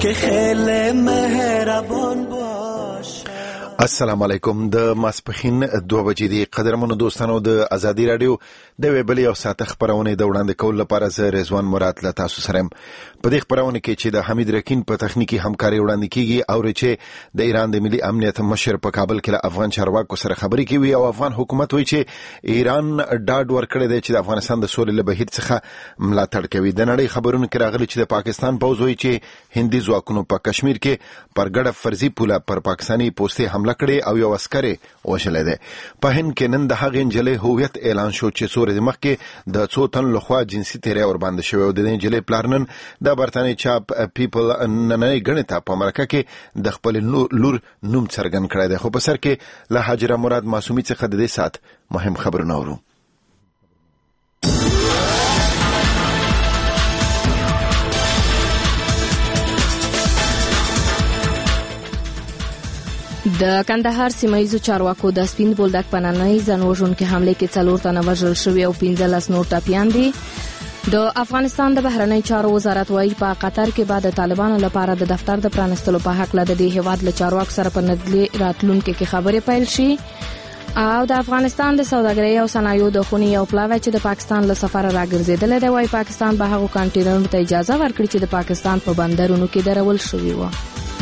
که خیلی مهربان باشه. السلام علیکم. د ماسپخین 2 بجې دی. قدرمنو دوستانو، د ازادي رادیو د ویبلې او ساعت خبرونه د وړاندې کول لپاره زه رضوان مراد له تاسو سره یم. په دې خبرونه کې چې د حمید رکین په تخنیکی همکاري وړاندې کیږي او چې د ایران د ملي امنیت مشر په کابل کې له افغان چارواکو سره خبرې کوي او افغان حکومت وایي چې ایران ډاډ ورکړی دی چې د افغانستان د سولې له بهیر څخه ملاتړ کوي. د نړۍ خبرونه کې راغلي چې د پاکستان پوځ وایي چې هندي ځواکونو په کشمیر کې پر ګډه فرضي پوله پر پاکستاني پوستې حمله کړې او یو عسکر وشلې ده. په هند کې نن د هغې نجلۍ هویت اعلان شو چې څو ورځې مخکې د څو تن لخوا جنسي تیری ور باندې شوی او د دې نجلۍ پلار نن د برتانیې چاپ پیپل نننۍ ګڼې ته په امریکا کې د خپل لور نوم څرګند کړی دی. خو په سر کې له حاجره مراد معصومي څخه د دې ساعت مهم خبرونه اورو. د کندهار سیمایزو چارواکو د سپین بولدک په نننۍ ځانوژونکې حملې کې 4 تنه وژل شوي او 15 نور ټپیان دي. د افغانستان د بهرنی چارو وزارت وايي په قطر کې بعد د طالبانو لپاره د دفتر د پرانستلو په حق لده د هیواد له چارواکو سره په نږدې راتلونکو کې خبرې پیل شي. او د افغانستان د سوداګرۍ او صنایعو د خونې یو پلاوی چې د پاکستان له سفر راګرځیدل دی، وايي پاکستان به هغو کانټینرونو ته اجازه ورکړي چې د پاکستان په بندرونو کې درول شوي و.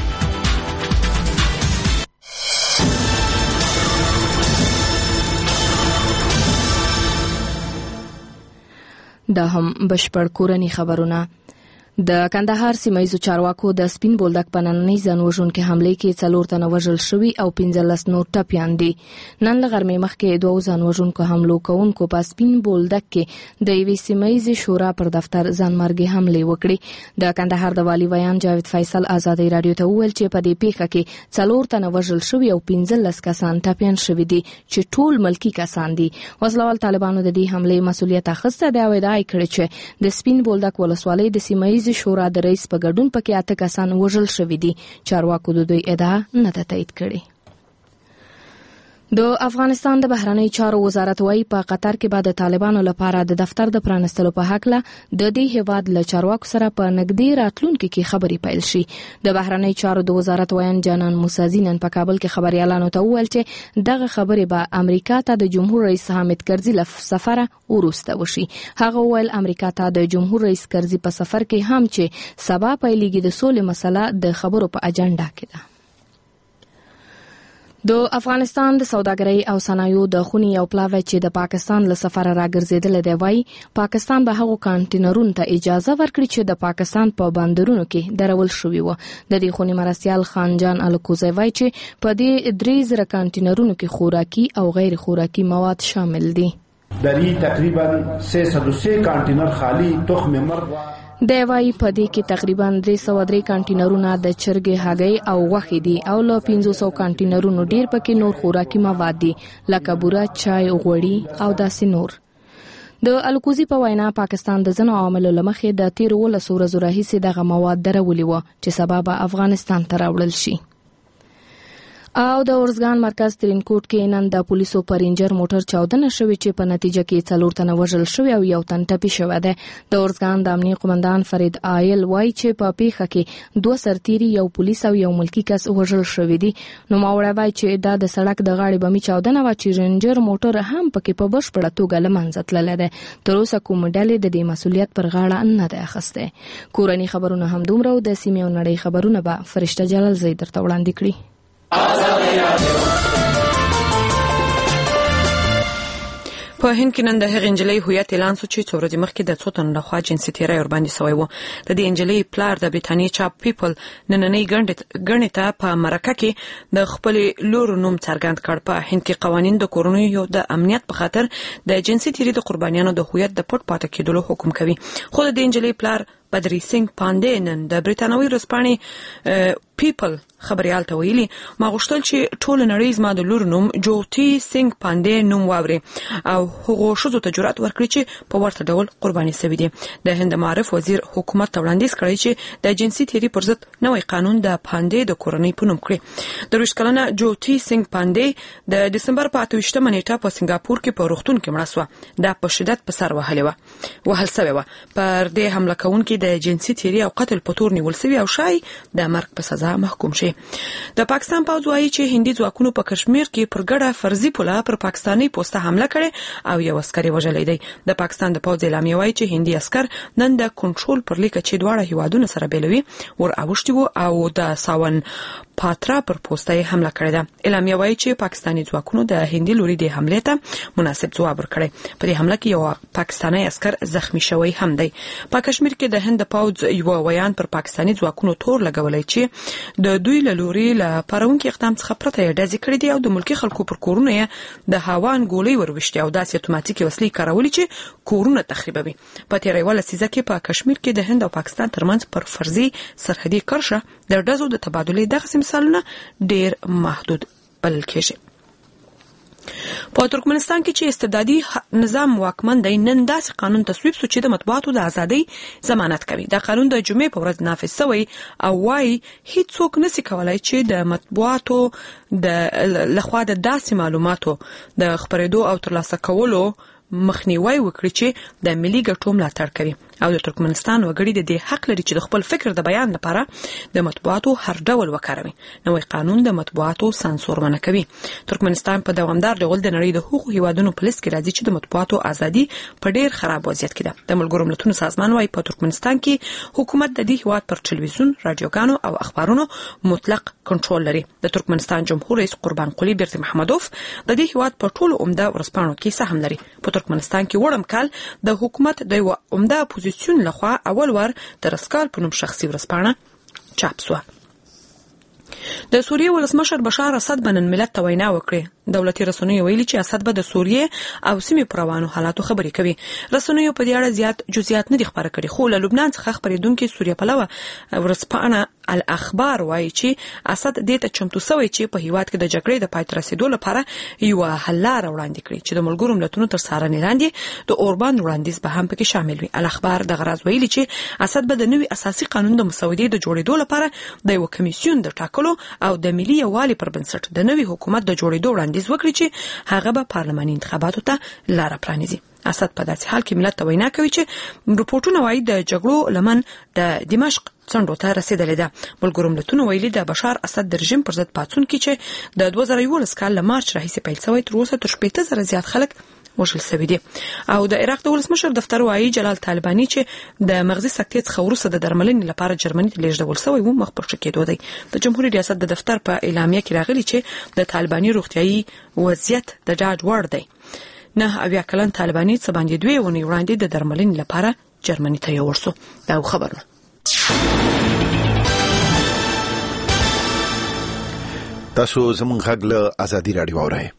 دا هم بشپړ کورنی خبرونه. د کندهار سیمایزو چارواکو د سپین بولدک په نننۍ ځانوژونکې حملې کې 4 تنه وژل شوي او 15 نور ټپیان دي. نن له غرمې مخکې 2 ځانوژونکو حملو کوونکو په سپین بولدک کې د یوې سیمایزې شورا پر دفتر ځانمرګي حملې وکړې. د کندهار د والي ویان جاوید فیصل ازادي رادیو ته وویل چې په دې پیښه کې 4 تنه وژل شوي او 15 کسان ټپیان شوي دي چې ټول ملکی کسان دي. وسلوال طالبانو د دې حملې مسؤلیت اخیسته دی او ادعا کړې چې د سپین بولدک ولسوالۍ د سیمایزې شورا د رئیس په ګډون پکې 8 کسان وژل شوي دي. چارواکو د دوی ادعا نه تایید کړې. د افغانستان د بهرنی چارو وزارت وايي په قطر کې بعد د طالبانو لپاره د دفتر د پرانستلو په حق له د دې هیواد له چارواکو سره په نږدې راتلونکو کې خبرې پیل شي. د بهرنی چارو د وزارت ویان جانان موسازی نن په کابل کې خبريالانو ته وویل چې دغه خبرې به امریکا ته د جمهور رئیس حامد کرزي له سفر وروسته وشي. هغه ویل امریکا ته د جمهور رئیس کرزي په سفر کې هم چې سبا پیلېږي د سولې مسله د خبرو په اجنډا کې ده. د افغانستان د سوداګرۍ او صنایعو د خونې یو پلاوی چې د پاکستان له سفر راګرځیدل دی، وايي پاکستان به هغو کانټینرونو ته اجازه ورکړي چې د پاکستان په بندرونو کې درول شوي و. د دې خونې مرستیال خانجان الکوزی وايي چې په دې 3000 کانټینرونو کې خوراکي او غیر خوراکي مواد شامل دي. در این تقریبا 303 کانټینر خالی تخم مرغ د وای په دې کې تقریبا 303 کانټینرونه د چرګ هګۍ او غوښې دي او له 500 کانټینرونو ډیر پکې نور خوراکي مواد دي لکه بوره، چای، غوړي او داسې نور. د الکوزی په وینا پاکستان د ځینو عواملو له مخې د 13 ورځو راهیسې دغه مواد درولي و چې سبا به افغانستان ته راوړل شي. او د ورزګان مرکز ترینکوټ کې نن د پولیسو پر رینجر موټر چاودنه شوې چې په نتیجه کې 4 تنه وژل شوي او 1 تن ټپي شوی دی. د ورزګان د امنیه قومندان فرید آیل وایي چې په پیښه کې 2 سرتیري، یو پولیس او یو ملکی کس وژل شوی دي. نو ماوړه وایي چې دا د سړک د غاړې بمي چاودنه و چې رینجر موټر هم پکې په بشپړه توګه له منځه تللی دی. تر اوسه کوم ډلې د دې مسؤلیت پر غاړه نه دی اخیستی. کورني خبرونه هم دومره او د سیمې او نړۍ خبرونه به فرشته جلال زی درته وړاندې کړي. په هند کې نن د هغې نجلۍ هویت اعلان شو چې 2 ورځې مخکې د 2 تنو لخوا جنسي تیری ور باندې شوی و. د دې نجلۍ پلار د برتانیې چاپ پیپل نننۍ ګڼې ته په امریکا کې د خپل لور نوم څرګند کړ. په هند کې قوانین د کورنیو د امنیت په خاطر د جنسي تیری د قربانیانو د هویت د پټ پاتې کېدلو حکم کوي. خو د دې نجلۍ پلار بدری سنگ پاندې نن د برتانوي ورځپاڼې پیپل خبريال ته ویلي ما غوښتل چې ټول نړۍ زما د لور نوم جوتی سنگ پاندې نوم واوري او هغه شوزو ته جرأت ورکړي چې په ورته ډول قرباني شوی دي. د هند معرف وزیر حکومت ته وړاندیز کړی چې د جنسي تیری پر ضد نوې قانون د پاندې د کورنۍ په نوم کړی. د 20 کلنه جوتی سنگ پاندې د دسمبر په 28 نیټه په سنگاپور کې په روغتون کې مړه شوه. دا په شدت په سر وهل شوی و. پر دې حمله کوونکي د جنسي تیری او قتل په تور نیول شوی او شای د مرګ په سزا محکوم شي. د پاکستان پوځ وايي چې هندي ځواکونو په کشمیر کې پر ګډه فرضي پوله پر پاکستاني پوسټه حمله کړې او یو عسکري وژلی دی. د پاکستان د پوځ اعلامیه وايي چې هندي عسكر نن د کنټرول پر لیکه چې دواړه هیوادونو سره بیلوي ور اوښتي وو او د ساون پاترا پر پوسټه حمله کړې ده. اعلامیه وايي چې پاکستاني ځواکونو د هندي لوري د حمله ته مناسب ځواب ورکړی. په دې حمله کې یو پاکستاني عسكر زخمی شوی هم دی. په کشمیر کې د هند پوځ یو ویان پر پاکستاني ځواکونو تور لګولای چې د دوی له لوري له پرونکي اقدام څخه پرته ډزې کړې دي او د ملکی خلکو پر کورونه د هاوان ګولۍ وروشتي او داسې اتوماتیکي وسلې کارولې چې کورونه تخریبوي. په تیریواله سیزه کې په کشمیر کې د هند او پاکستان ترمنځ پر فرضي سرحدي کرښه د ډزو د تبادلې دغه مثالونه ډیر محدود بلل کېږي. په ترکمنستان کې چې استبدادي نظام واکمن دی نن داسې قانون تصویب شو چې د مطبوعاتو د ازادۍ ضمانت کوي. دا قانون د جمعې په ورځ نافذ شوی او وايي هیڅوک نشي کولای چې د مطبوعاتو د لخوا د داسې معلوماتو د خپرېدو او ترلاسه کولو مخنیوي وکړي چې د ملي ګټو ملاتړ کوي او د ترکمنستان وګړي د دې حق لري چې د خپل فکر د بیان لپاره د مطبوعاتو هر ډول وکاروي. نوې قانون د مطبوعاتو سانسور منع کوي. ترکمنستان په دوامدار ډول د نړۍ د حقوقو هیوادونو په لیست کې راځي چې د مطبوعاتو ازادي په ډیر خراب وضعیت کې ده. د ملګرو ملتونو سازمان وايي په ترکمنستان کې حکومت د دې هیواد پر ټلویزیون، رادیوګانو او اخبارونو مطلق کنټرول لري. د ترکمنستان جمهور رئیس قربان قلی بیرته محمدوف د دې هیواد په ټولو عمده ورځپاڼو کې سهم لري. په ترکمنستان کې وړم کال د حکومت د یو عمده اپوزیسیون لخوا اول ور د رسکال په نوم شخصي ورځپاڼه چاپ شوه. د سوریې ولسمشر بشار اسد بنن ملت ته وینا وکړه. دولتي رسنیو ویلي چې اسد به د سوریې او سیمې پر روانو حالاتو خبرې کوي. رسنیو په دې اړه زیات جزئیات نه دي خبره کړي خو له لبنان څخه خبرېدونکو سوریه پلوه ورځپاڼه الاخبار وايي چې اسد دې ته چمتو شوی چې په هیواد کې د جګړې د پای ته رسیدو لپاره یو حل لار وړاندې کړي چې د ملګرو ملتونو تر څارنې لاندې د اوربان وړاندیز به هم پکې شامل وي. الاخبار د غراز ویلي چې اسد به د نوي اساسي قانون د مسودې د جوړېدو لپاره د یو کمیسیون د ټاکلو او د ملي یووالي پر بنسټ د نوي حکومت د جوړېدو وړاندیز وکړي چې هغه به پارلماني انتخاباتو ته لار پرانیزي. اسد په داسې حال کې ملت ته وینا کوي چې رپورټونه وايي د جګړو لمن د دمشق څنډو ته رسیدلې ده. ملګرو ملتونو ویلي د بشار اسد د رژیم پر ضد پاڅون کې چې د 2011 کال له مارچ راهیسې پیل شوی تر اوسه تر 15,000 زیات خلک وژل شوي دي. او د عراق د ولسمشر دفتر وايي جلال طالباني چې د مغزي سکتې څخه وروسته د درملنې لپاره جرمني ته لیږدول شوی و مخ پر ښه کېدو دی. د جمهوریت ریاست د دفتر په اعلامیه کې راغلي چې د طالباني روغتیايي وضعیت د ډاډ وړ دی. 9 کلن طالباني څه باندې 2 ونې وړاندې د درملنې لپاره جرمني ته یوړ شو. دا خبرونه تاسو زموږ غږ له ازادي رادیو اورئ.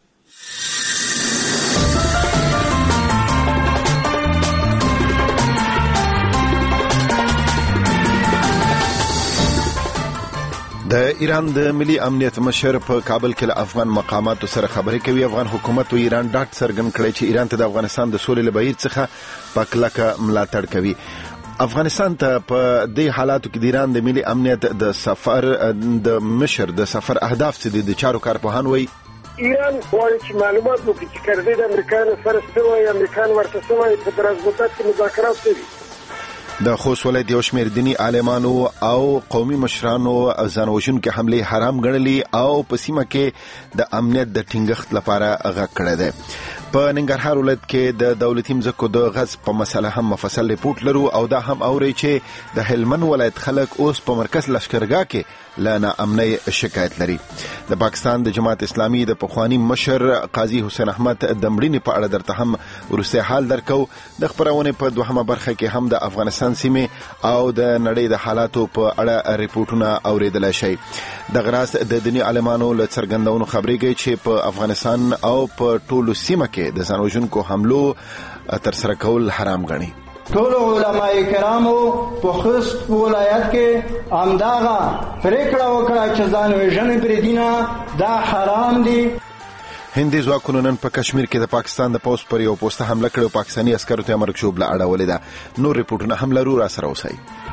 د ایران د ملي امنیت مشر په کابل کې له افغان مقاماتو سره خبرې کوي. افغان حکومت او ایران ډاټ څرګند کړی چې ایران ته د افغانستان د سولې لبهیر څخه په کلکه ملاتړ کوي. افغانستان ته په دې حالاتو کې د ایران د ملي امنیت د سفر د مشر د سفر اهداف څه دي د چارو کارپوهان وایي. ایران وايي چې معلومات مو کې کړی د امریکایانو سره ستوي امریکایان ورته سوي په درزبطات کې مذاکرات کوي. د خوست ولایت یو شمېر دیني عالمانو او قومي مشرانو ځانوژونکو حمله حرام ګڼلې او په سیمه کې د امنیت د ټینګښت لپاره غږ کړی دی. په ننګرهار ولایت کې د دولتي مځکو د غصب په مسله هم مفصل ریپورت لرو او دا هم اوري چې د هلمند ولایت خلک اوس په مرکز لشکرګاه کې لا ناامنۍ شکایت لري. د پاکستان د جماعت اسلامي د پخوانی مشر قاضي حسین احمد د مړینې په اړه درته هم ورسته حال درکو. د خبرونه په دوهمه برخه کې هم د افغانستان سیمه او د نړۍ د حالاتو په اړه ریپورتونه اوریدل شي. د غراس د دیني عالمانو له څرګندونو خبرېږي چې په افغانستان او په ټولو سیمه کې د ځانوژونکو حملو تر سره کول حرام غني. ټول علماء کرامو په خوست ولایت کې همدغه پریکړه وکړه چې ځان وژنې پرې دینه دا حرام دي. هندي ځواکونو نن په کشمیر کې د پاکستان د پوسټ پر یو پوسټه حمله کړې او پاکستاني عسکرو ته مرګ شوبله اړولې ده. نور ریپورتونه هم لرو، را سره اوسئ.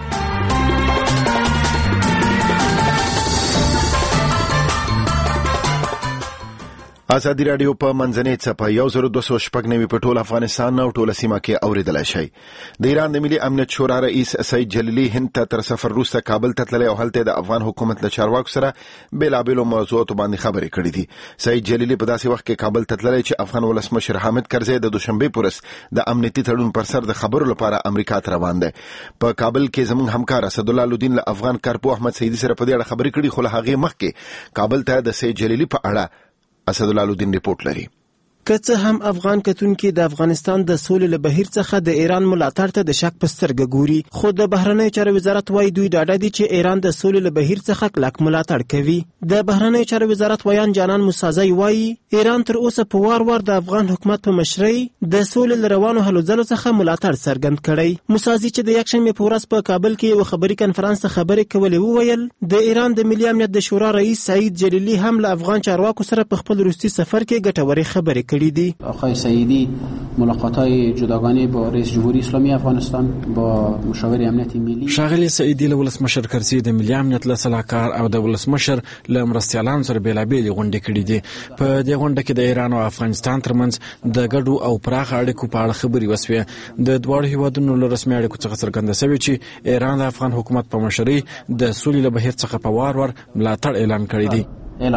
ازادي رادیو په منځنۍ څپه 1290 په ټول افغانستان او ټول سیمه کې اوریدلای شي. د ایران د ملي امنیت شورا رئیس سعید جلیلی هند ته تر سفر وروسته کابل ته تللی او هلته د افغان حکومت له چارواکو سره بیلابیلو موضوعاتو باندې خبرې کړې دي. سعید جلیلی په داسې وخت کې کابل ته تللی چې افغان ولسمشر حامد کرزی د دوشنبه پورس د امنیتي تړون پر سر د خبرو لپاره امریکا ته روان دی. په کابل کې زموږ همکار اسدالله الدین له افغان کارپو احمد سیدی سره په دې اړه خبرې کړې، خو له هغې مخکې کابل ته د سعید جلیلی په اړه اسدالله الدین ریپورت لري. که څه هم افغان کتونکي د افغانستان د سولې له بهیر څخه د ایران ملاتړ ته د شک په سترګه ګوري، خو د بهرنیو چارو وزارت وايي دوی ډاډه دي چې ایران د سولې له بهیر څخه کلک ملاتړ کوي. د بهرنیو چارو وزارت ویان جانان موسازی وايي ایران تر اوسه په وار د افغان حکومت په مشرۍ د سولې له روانو هلو ځلو څخه ملاتړ څرګند کړی. موسازی چې د یکشنبه په ورځ په کابل کې یو خبري کنفرانس ته خبرې کولې وویل د ایران د ملي امنیت د شورا رئیس سعید جلیلی هم له افغان چارواکو سره په خپل روسي سفر کې ګټورې خبرې کړې دي. سعیدی ملاقات‌های جداگانه با رئیس جمهوری اسلامی افغانستان با مشاور امنیت ملی شاغلی سعیدی له ولسمشر کرزی د ملي امنیت له صلاحکار او د ولسمشر له مرستیالانو سره بیلابېلې غونډې کړې دي. په دې غونډه کې د ایران او افغانستان ترمنځ د ګډو او پراخ اړیکو په اړه خبرې وسوې. د دواړو هیوادونو له رسمي اړیکو څخه څرګنده شوې چې ایران د افغان حکومت په مشرۍ د سولې له بهیر څخه په وار ملاتړ اعلان کړی دی.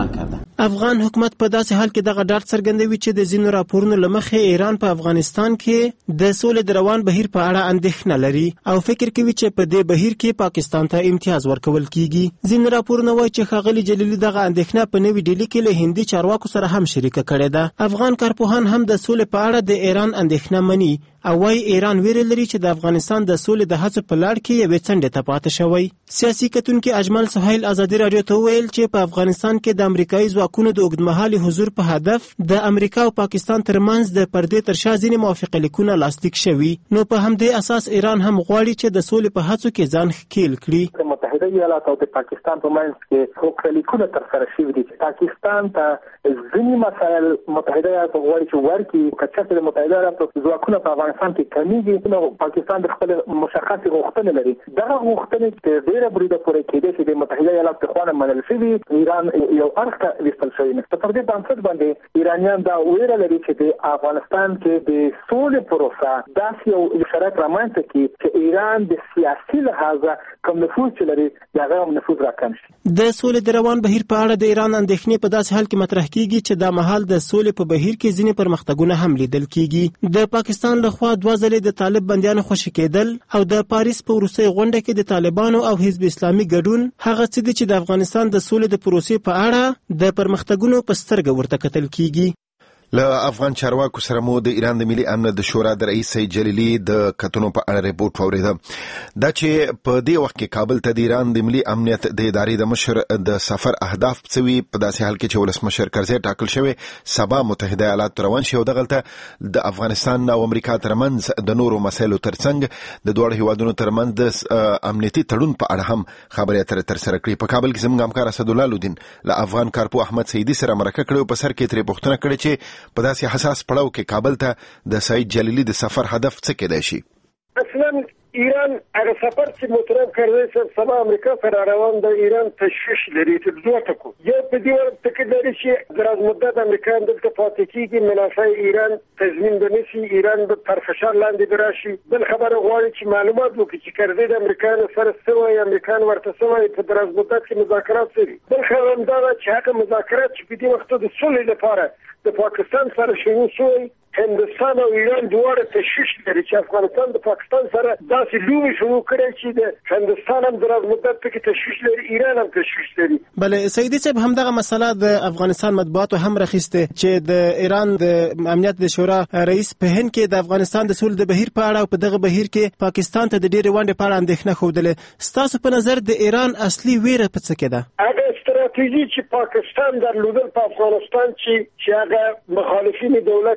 افغان حکومت په داسې حال کې دغه ډاډ څرګندوي چې د ځینو راپورونو له مخې ایران په افغانستان کې د سولې د روان بهیر په اړه اندېښنه لري او فکر کوي چې په دې بهیر کې پاکستان ته امتیاز ورکول کیږي. ځینې راپورونه وایي چې ښاغلي جلیلی دغه اندېښنه په نوې ډیلي کې له هندي چارواکو سره هم شریکه کړې ده. افغان کارپوهان هم د سولې په اړه د ایران اندېښنه مني او وايي ایران ویره لري چې د افغانستان د سولې د هڅو په لړ کې یوې څنډې ته پاتې شوی. سیاسي کتونکي اجمل سهیل ازادي رادیو ته ویل چې په افغانستان کې د امریکایي ځواکونو د اوږدمهالي حضور په هدف د امریکا او پاکستان ترمنځ د پردې تر شا ځینې موافقه لیکونه لاسلیک شوي، نو په همدې اساس ایران هم غواړي چې د سولې په هڅو کې ځان ښکیل کړي. د متحده ایالاتو او د پاکستان په منځ کې موافقه لیکونه ترسره شوي دي. پاکستان ته ځینې مسایل متحده ایالاتو غواړي چې ورکړي، که چېرته د متحده ایالاتو ځواکونه په افغانستان کې کمیږي نو پاکستان د خپل مشخصې غوښتنې لري. دغه غوښتنې چې ډېره بریده پورې کېدای شي د متحده ایالاتو څخه منل شوي، ایران یو اړخ ته ویستل شوی نه. په دې بنسټ باندې ایرانیان دا ویره لري چې د افغانستان کې د سولې پروسه داسې یو شرایط رامنځته کړي چې ایران د سیاسي لحاظه کوم نفوذ چې لري هغه هم نفوذ راکم شي. د سولې د روان بهیر په اړه د ایران اندېښنې په داسې حال کې مطرح کیږي چې دا مهال د سولې په بهیر کې ځینې پرمختګونه هم لیدل کیږي. د پاکستان لخوا دوه ځلې د طالب بندیانو خوشي کېدل او د پاریس په وروستۍ غونډه کې د طالبانو او حزب اسلامي ګډون هغه څه دي چې د افغانستان د سولې د پروسې په اړه د پرمختګونو په سترګه ورته کتل کیږي. له افغان چارواکو سره مو د ایران د ملي امنیت د شورا د رئیس سعید جلیلی د کتنو په اړه ریپورت واوریده. دا چې په دې وخت کې کابل ته د ایران د ملي امنیت د ادارې د مشر د سفر اهداف څوي په داسې حال کې چې ولسمشر کرزی ټاکل شوی سبا متحده ایالات روان شي او دغلته د افغانستان او امریکا ترمنځ د نورو مسایلو ترڅنګ د دوه هیوادونو ترمنځ د امنیتي تړون په اړه هم خبرې اترې ترسره کړې. په کابل کې زموږ همکار اسدالله الدین له افغان کارپو احمد سیدی سره مرکه کړې او په سر کې ترې پوښتنه کړې چې په داسې حساس پړاو کې کابل ته د سعید جلیلی د سفر هدف څه کېدای شي؟ اصلا ایران هغه سفر چې محترم کرزی صاحب سبا امریکا سره روان د ایران تشویش لري چې دوه ټکو یو په دې ورته کې لري چې دراز مدت امریکایان دلته پاتې کېږي، منافع ایران تضمین بنشي، ایران به تر فشار لاندې راشي. بل خبره غواړي چې معلومات وکړي چې کرزی د امریکایانو سره څه وایي، امریکایان ورته څه وایي، په دراز مدت کې مذاکرات کوي. بل خبره دا ده چې هغه مذاکرات چې په دې وخت د سولې لپاره د پاکستان سره شروع شوی، هندستان او ایران دواړه تشویش لري چې افغانستان د پاکستان سره داسې لوبې شروع کړي چې د هندستان هم دراز مدت کې تشویش لري، ایران هم تشویش لري. بله سیدی صاحب همدغه مسله د افغانستان مطبوعاتو هم راخیسته چې د ایران د امنیت د شورا رئیس په هند کې د افغانستان د سولې د بهیر په اړه او په دغه بهیر کې پاکستان ته د ډېرې ونډې په اړه اندېښنه ښودلې. ستاسو په نظر د ایران اصلي ویره په څه کې ده؟ هغه استراتیژي چې پاکستان درلودل په افغانستان چې هغه مخالفین دولت افغانستان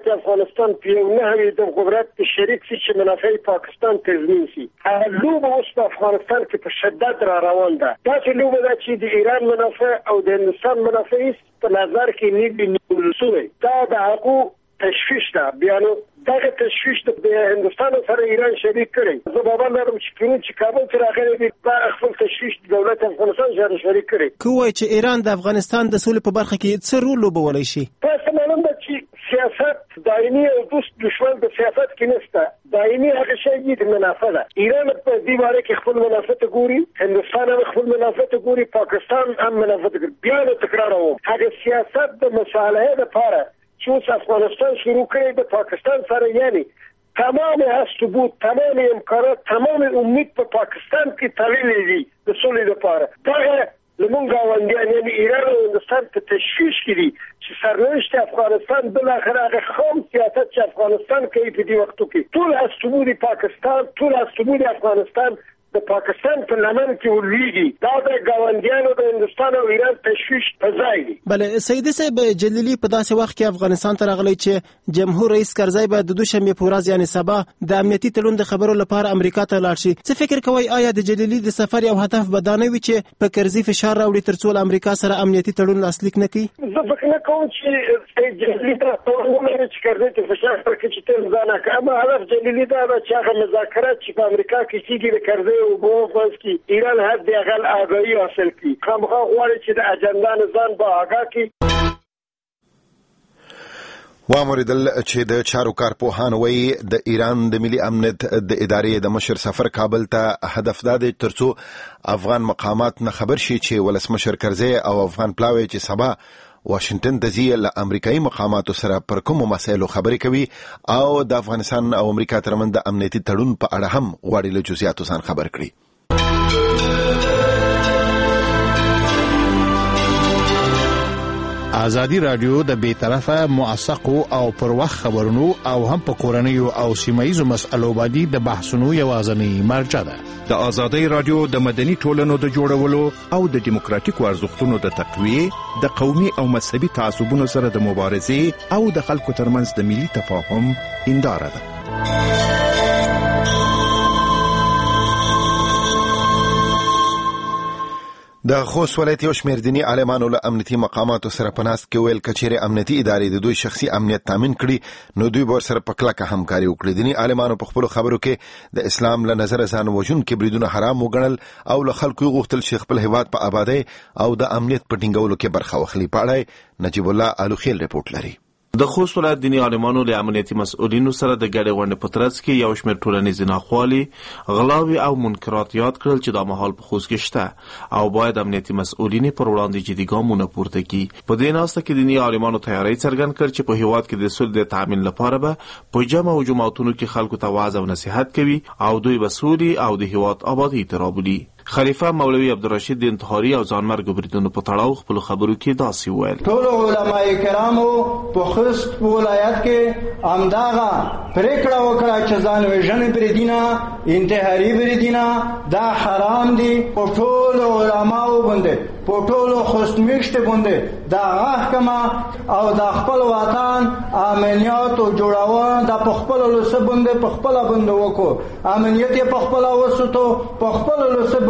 افغانستان په یو نحوي د قدرت شریک شي چې منافع پاکستان تضمین شي. لوبه اوس په افغانستان کې په شدت را روان ده. دا چې لوبه ده چې د ایران منافع او د هندستان منافع په نظر کې نیول شوی. دا د هغو تشویش ده. بیا نو دغه تشویش د هندستان سره ایران شریک کړي. زه باور لرم چې کابل ته راغلی دی په خپل تشویش د دولت افغانستان سره شریک کړي. کوی چې ایران د افغانستان د سولې په برخه کې څه رول لوبولی شي؟ تاسو معلوم ده چې سیاست دایمي او دوست دشمن د سیاست کې نشته. دایمي هغه شی د منافع ده. ایران په دې باره کې خپل منافع ته ګوري، هندستان هم خپل منافع ته ګوري، پاکستان هم منافع ته ګوري. بیا نو تکراروم هغه سیاست د مصالحې لپاره چې افغانستان شروع کړی د پاکستان سره، یعنی تمام ثبوت، تمام امکانات، تمام امید په پاکستان کې تړلې دي د سولې لپاره. دا لمونږ غونډیان یعنی ایران او هندستان په تشویش کې دي چې سرنوشت افغانستان بالاخره هغه خام سیاست چې افغانستان کوي په دې وختو کې ټول ثبوت پاکستان، ټول ثبوت افغانستان د پاکستان په لمن کې ولېږي. دا د غونډیانو د هندستان او ایران تشویش په ځای دي. بله سیدي صاحب جلیلی په داسې وخت کې افغانستان ته راغلی چې جمهور رئیس کرزی به د دوشنبې په ورځ یعنی سبا د امنیتي تړون د خبرو لپاره امریکا ته لاړ شي. څه فکر کوئ آیا د جلیلی د سفر یو هدف به دا نه وي چې په کرزي فشار راوړي ترڅو له امریکا سره امنیتي تړون لاسلیک نه کړي؟ زه فکر نه کوم چې جلیلی ته ونه چې کرزي ته فشار ورکړي چې تل ځان نه کوي. هدف جلیلی دا ده چې هغه مذاکرات چې په امریکا کې کیږي د کرزي او بوفاس ایران حد اقل آگاهی حاصل کی. خامخا غواړي چې د اجنډا نظام به آگاه کی. واوریدل چې د چارو کارپوهان وایي د ایران د ملي امنیت د ادارې د مشر سفر کابل ته هدف دا دی ترڅو افغان مقامات نه خبر شي چې ولسمشر کرزی او افغان پلاوی چې سبا واشنگټن ته ځي له امریکایي مقاماتو سره پر کومو مسایلو خبرې کوي او د افغانستان او امریکا ترمنځ د امنیتي تړون په اړه هم غواړي له جزئیاتو ځان خبر کړي. ازادي رادیو د بیطرفه موثقو او پر وخت خبرونو او هم په کورنیو او سیمایي مسایلو باندې د بحثونو یوازینی مرجع ده. د ازادي رادیو د مدني ټولنو د جوړولو او د دیموکراتیکو ارزښتونو د تقویه، د قومي او مذهبي تعصبونو سره د مبارزې او د خلکو ترمنځ د ملي تفاهم هنداره ده. د خوست ولایت یو شمېر دیني عالمانو له امنیتي مقاماتو سره په ناست کې ویل کچېرې امنیتي ادارې د دوی شخصي امنیت تامین کړي نو دوی به ورسره په کلکه همکاري وکړي. دیني عالمانو په خپلو خبرو کې د اسلام له نظره ځان وژونکي بریدونه حرام وګڼل او له خلکو یې غوښتل چې خپل هیواد په ابادۍ او د امنیت په ټینګولو کې برخه واخلي. په اړه نجیب الله الوخیل رپورټ لري. د خوست ولایت دیني عالمانو له امنیتي مسؤلینو سره د ګډې غونډې په ترڅ کې یو شمېر ټولنیز ناخوالي، غلاوي او منکرات یاد کړل چې دا مهال په خوست کې شته او باید امنیتي مسؤلین پر وړاندې جدي ګامونه پورته کړي. په دې ناسته کې دیني عالمانو تیاری څرګند کړ چې په هیواد کې د صلح د تامین لپاره به په جمع او جماعتونو کې خلکو ته وعظ او نصيحت کوي او دوی به سولې او د هیواد آبادی ته رابولي. خلیفہ مولوی عبدالرشید د انتحاري او ځانمرګ بریدونو په تړاو خپل خبرو کې داسې وویل: ټول علماء کرامو په خوست ولایت کې امداغه پریکړه وکړه چې ځان وژنې بریدونه انتحاري بریدونه دا حرام دي. په ټول علماء باندې په ټول خوست میشته باندې دا محکمه او د خپل وطن امنیت او جوړاوه د خپل لسه باندې په خپل باندې وکړو، امنیت په خپل وسوتو په خپل لسه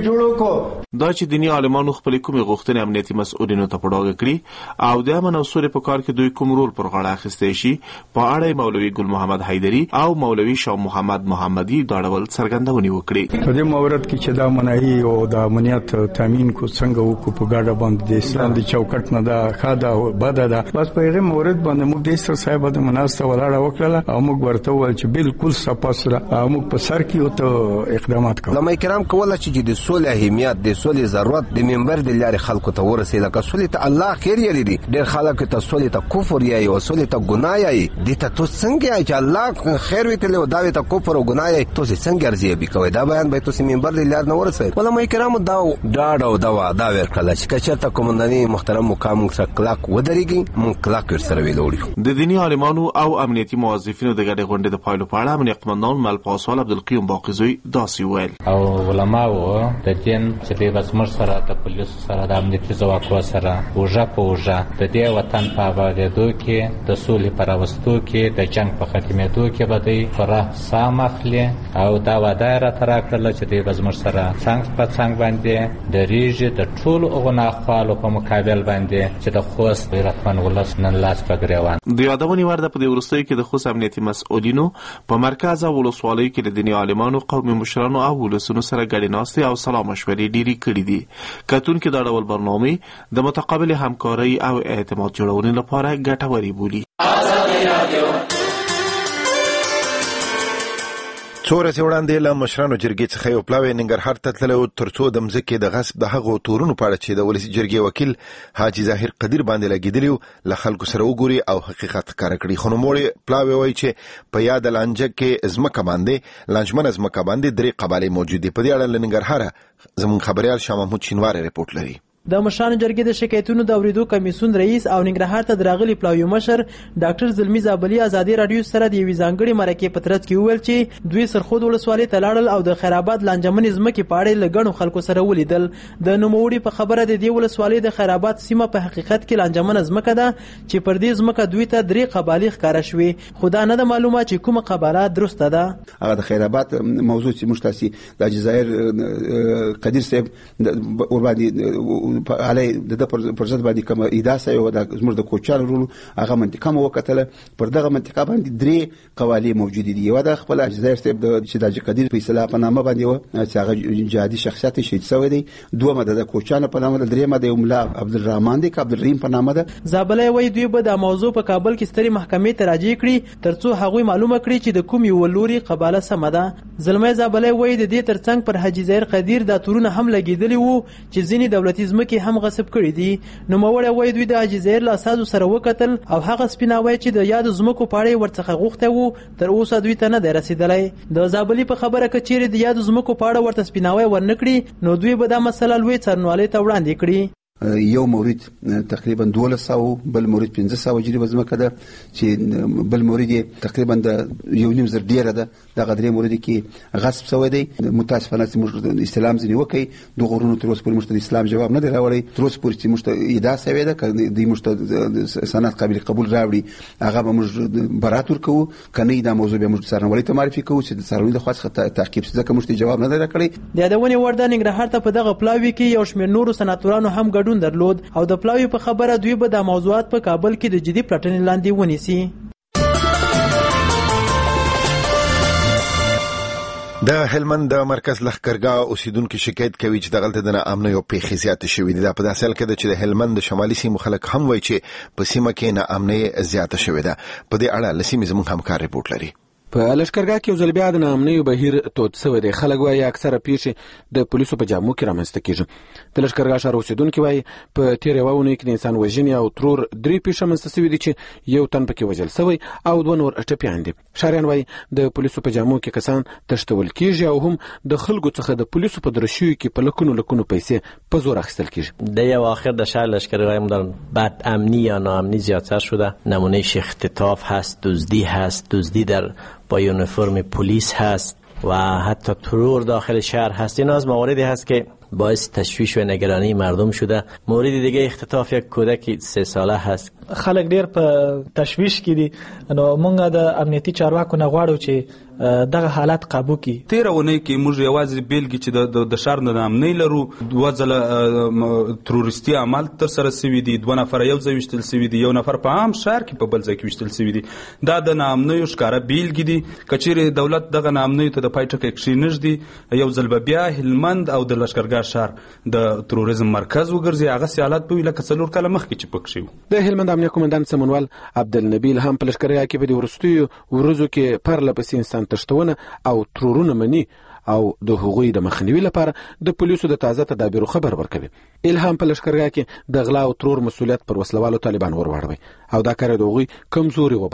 دا چې دیني عالمانو خپل کومې غوښتنې امنیتي مسؤلینو ته پړاوګه کړي او د امن او سولې په کار کې دوی کوم رول پر غاړه اخیستی شي په اړه مولوی ګل محمد حیدری او مولوی شاه محمد محمدي دا ډول څرګندونې وکړي. په دې مورد کې چې دا منایي او د امنیت تامین کو څنګه وکړو په ګډه باندې د اسلام د چوکاټ نه دا خاده او بده ده. بس په هغه مورد باندې موږ د سر صاحب د مناسبه ولاړه وکړه او موږ ورته ول چې بالکل صفاسره موږ په سر کې او اقدامات کوو. علماء کرام کوله چې د سولې اهمیت د سولې ضرورت د منبر د لارې خلکو ته ورسېږي. لکه سولې ته الله خیر یې لري، ډېر خلک ته سولې ته کفر یې او سولې ته ګناه یې دي. ته تو څنګه چې الله خیر وي ته دا وي ته کفر او ګناه یې تو څنګه ارزیابي کوي؟ دا بیان به تاسو منبر د لارې نه ورسېږي. علماء کرام دا ډاډ او دا ورکړل چې کچته کومندني محترم مقام سره کلاک ودرېږي مونږ کلاک سره ویلوړو. د دیني عالمانو او امنیتي موظفینو د ګډې غونډې د پایلو په اړه امنیت قومندان مل پاسوال عبدالقیوم باقزوی داسې ویل: او علماو د دین چې به زموږ سره د پولیسو سره د امنیتي ځواکونو سره اوږه په اوږه د دې وطن په آبادېدو کې د سولې په راوستو کې د جنګ په ختمېدو کې به دوی پوره سام اخلي او دا وعده یې راته راکړله چې دوی به زموږ سره څنګ په څنګ باندې درېږي د ټولو هغو ناخوالو په مقابل باندې چې د خوست غیرتمن ولس نن لاس په ګرېوان. د یادونې وړ ده په دې وروستیو کې د خوست امنیتي مسؤلینو په مرکز او ولسوالیو کې د دیني عالمانو، قومي مشرانو او ولسونو سره ګډې ناستې او سلا مشورې ډېرې کړې دي. کتونکي دا ډول برنامې د متقابل همکارۍ او اعتماد جوړونې لپاره ګټورې بولي. څو ورځې وړاندې له مشرانو جرګې څخه یو پلاوی ننګرهار ته تللی و ترڅو د مځکې د غصب د هغو تورونو په اړه چې د ولسي جرګې وکیل حاجي ظاهر قدیر باندې لګېدلي و له خلکو سره وګوري او حقیقت ښکاره کړي. خو نوموړی پلاوی وایي چې په یاده لانجه کې لانجمنه ځمکه باندې 3 قبایلې موجود دي. په دې اړه له ننګرهاره زموږ خبریال شاه محمود شینواری رپورټ لري. د مشرانو جرګې د شکایتونو د اوریدو کمیسیون رئیس او ننګرهار ته دراغلي پلاوی مشر ډاکټر زلمی زابلی ازادي رادیو سره د یوې ځانګړې مرکې په ترڅ کې وویل چې دوی سرخود ولسوالۍ ته لاړل او د خیرآباد لانجمنې ځمکې په اړه له ګڼو خلکو سره ولیدل. د نوموړي په خبره د دې ولسوالۍ د خیرآباد سیمه په حقیقت کې لانجمنه ځمکه ده چې پر دې ځمکه دوی ته 3 قبایلې ښکاره شوې، خو دا نه ده معلومه چې کومه قباله درسته ده. هغه د خیرآباد موضوع چې موږ تاسې د جزایر قدیر صاحب ور باندې علی د پر ضد باندې کوم ادعا سوی و د زموږ د کوچانو رولو هغه منطقه مو وکتله. پر دغه منطقه باندې 3 قوالې موجود دي. یو د خپل جزایر صاحب د شداج قدیر په اصطلاح په نامه باندې و چې هغه جهادي شخصیت شهید شوی دی. دومره د کوچانو په نامه، درېمه د مولا عبدالرحمن دی که عبدالرحیم په نامه ده. زابلی وایي دوی به د موضوع په کابل کې سترې محکمې ته راجع کړي ترڅو هغوی معلومه کړي چې د کوم یو لوري قباله سمه ده. زلمی زابلی وایي د دې ترڅنګ پر حاجي ظاهر قدیر دا تورونه هم لګېدلي وو چې ځینې دولتي ځمکې هم غصب کړي دي. نوموړی وایي دوی د حاجي ظاهر له اساسو سره وکتل او هغه سپیناوی چې د یادو ځمکو په اړه ورڅخه غوښتی وو تر اوسه دوی ته نه دی رسېدلی. د زابلي په خبره که چیرې د یادو ځمکو په اړه ورته سپیناوی ورنه کړي نو دوی به دا مسله لوی څارنوالۍ ته وړاندې کړي. یو مورید تقریبا 1200 بل مورید 1500 جریبه ځمکه ده چې بل مورید تقریبا د 1.5 ډیره ده. دغه 3 مورید کې غصب شوی دی. متاسفانه چې موږ اسلام ځنی وکي د غرونو تر اوسه پورې موږ د اسلام جواب نه دی راوړی. تر اوسه پورې چې موږ ادعا شوی ده کله د موږ سند قابل قبول راوړي هغه به موږ برات ورکو، کنه دا موضوع به موږ څارنوالۍ ته معرفي کوو چې د څارنوالۍ د خاصه تعقیب ځکه موږ جواب نه دی راکړی. د یادونې وړ ده ننګرهار ته په دغه پلاوي کې یو شمېر نورو سناتورانو هم ګډون درلود او د پلاوی په خبره دوی به د موضوعات په کابل کې د جدي پلټنې لاندې ونیسي. د هلمند د مرکز لښکرګاه اوسیدونکو شکایت کوي چې دغلته د ناامنۍ پیښې زیاتې شوې دي. دا په داسې حال کې ده چې د هلمند د شمالي سیمو خلک هم وایي چې په سیمه کې ناامنۍ زیاته شوې ده. په دې اړه له سیمې زموږ همکار رپورټ لري. په لښکرګاه کې یو ځل بیا د ناامنۍ بهیر تود شوی دی. خلک وایي اکثره پیښې د پولیسو په جامو کې رامنځته کېږي. د لښکرګاه ښار اوسیدونکي وایي په تېره یوه اونۍ کې د انسان وژنې او ترور 3 پیښې رامنځته شوي دي چې 1 تن پکې وژل شوی او 2 نور ټپیان دي. ښاریان وایي د پولیسو په جامو کې کسان تښتول کېږي او هم د خلکو څخه د پولیسو په درشیو کې په لکونو پیسې په زور اخیستل کېږي. در اواخر در شهر لشکرگاه در بد امنی یا ناامنی زیادتر شده. نمونه اختطاف هست، دزدی در با یونیفرم پلیس هست و حتی ترور داخل شهر هست. این از مواردی هست که باعث تشویش و نگرانی مردم شده. مورد دیگه اختطاف یک کودک 3 ساله هست. خلک ډیر په تشویش کې دي. نو موږ د امنیتي چارواکو نه غواړو چې دغه حالت قابو کړي. 13 ونې کې موږ یوازې بیلګې چې د شهر نه امنۍ لرو. 2 ځله تروریستي عمل تر سره شوي دي. 2 نفر یو ځای وشتل شوي دي. 1 نفر په عام شهر کې په بل ځای کې وشتل شوي دي. دا د ناامنۍ ښکاره بیلګې دي. کچېرې دولت دغه ناامنۍ ته د پای ټکی کښېنږدي یو ځل بیا هلمند او د لښکرګاه شهر د تروریزم مرکز وګرځي. هغه سیالات به وي لکه 4 کاله مخکې چې پکښې وو. د هلمند امنیه قومندان سمونوال عبدالنبیل هم په لښکرګاه کې په دې وروستیو ورځو کې پرله پسې انسان تښتونه او ترورونه مني او د هغوی د مخنیوي لپاره د پولیسو د تازه تدابیرو خبر ورکوي. الهام په لښکرګاه کې د غلا او ترور مسؤلیت پر وسلوالو طالبان ور واړوي او دا کار د هغوی کمزوري وبلل.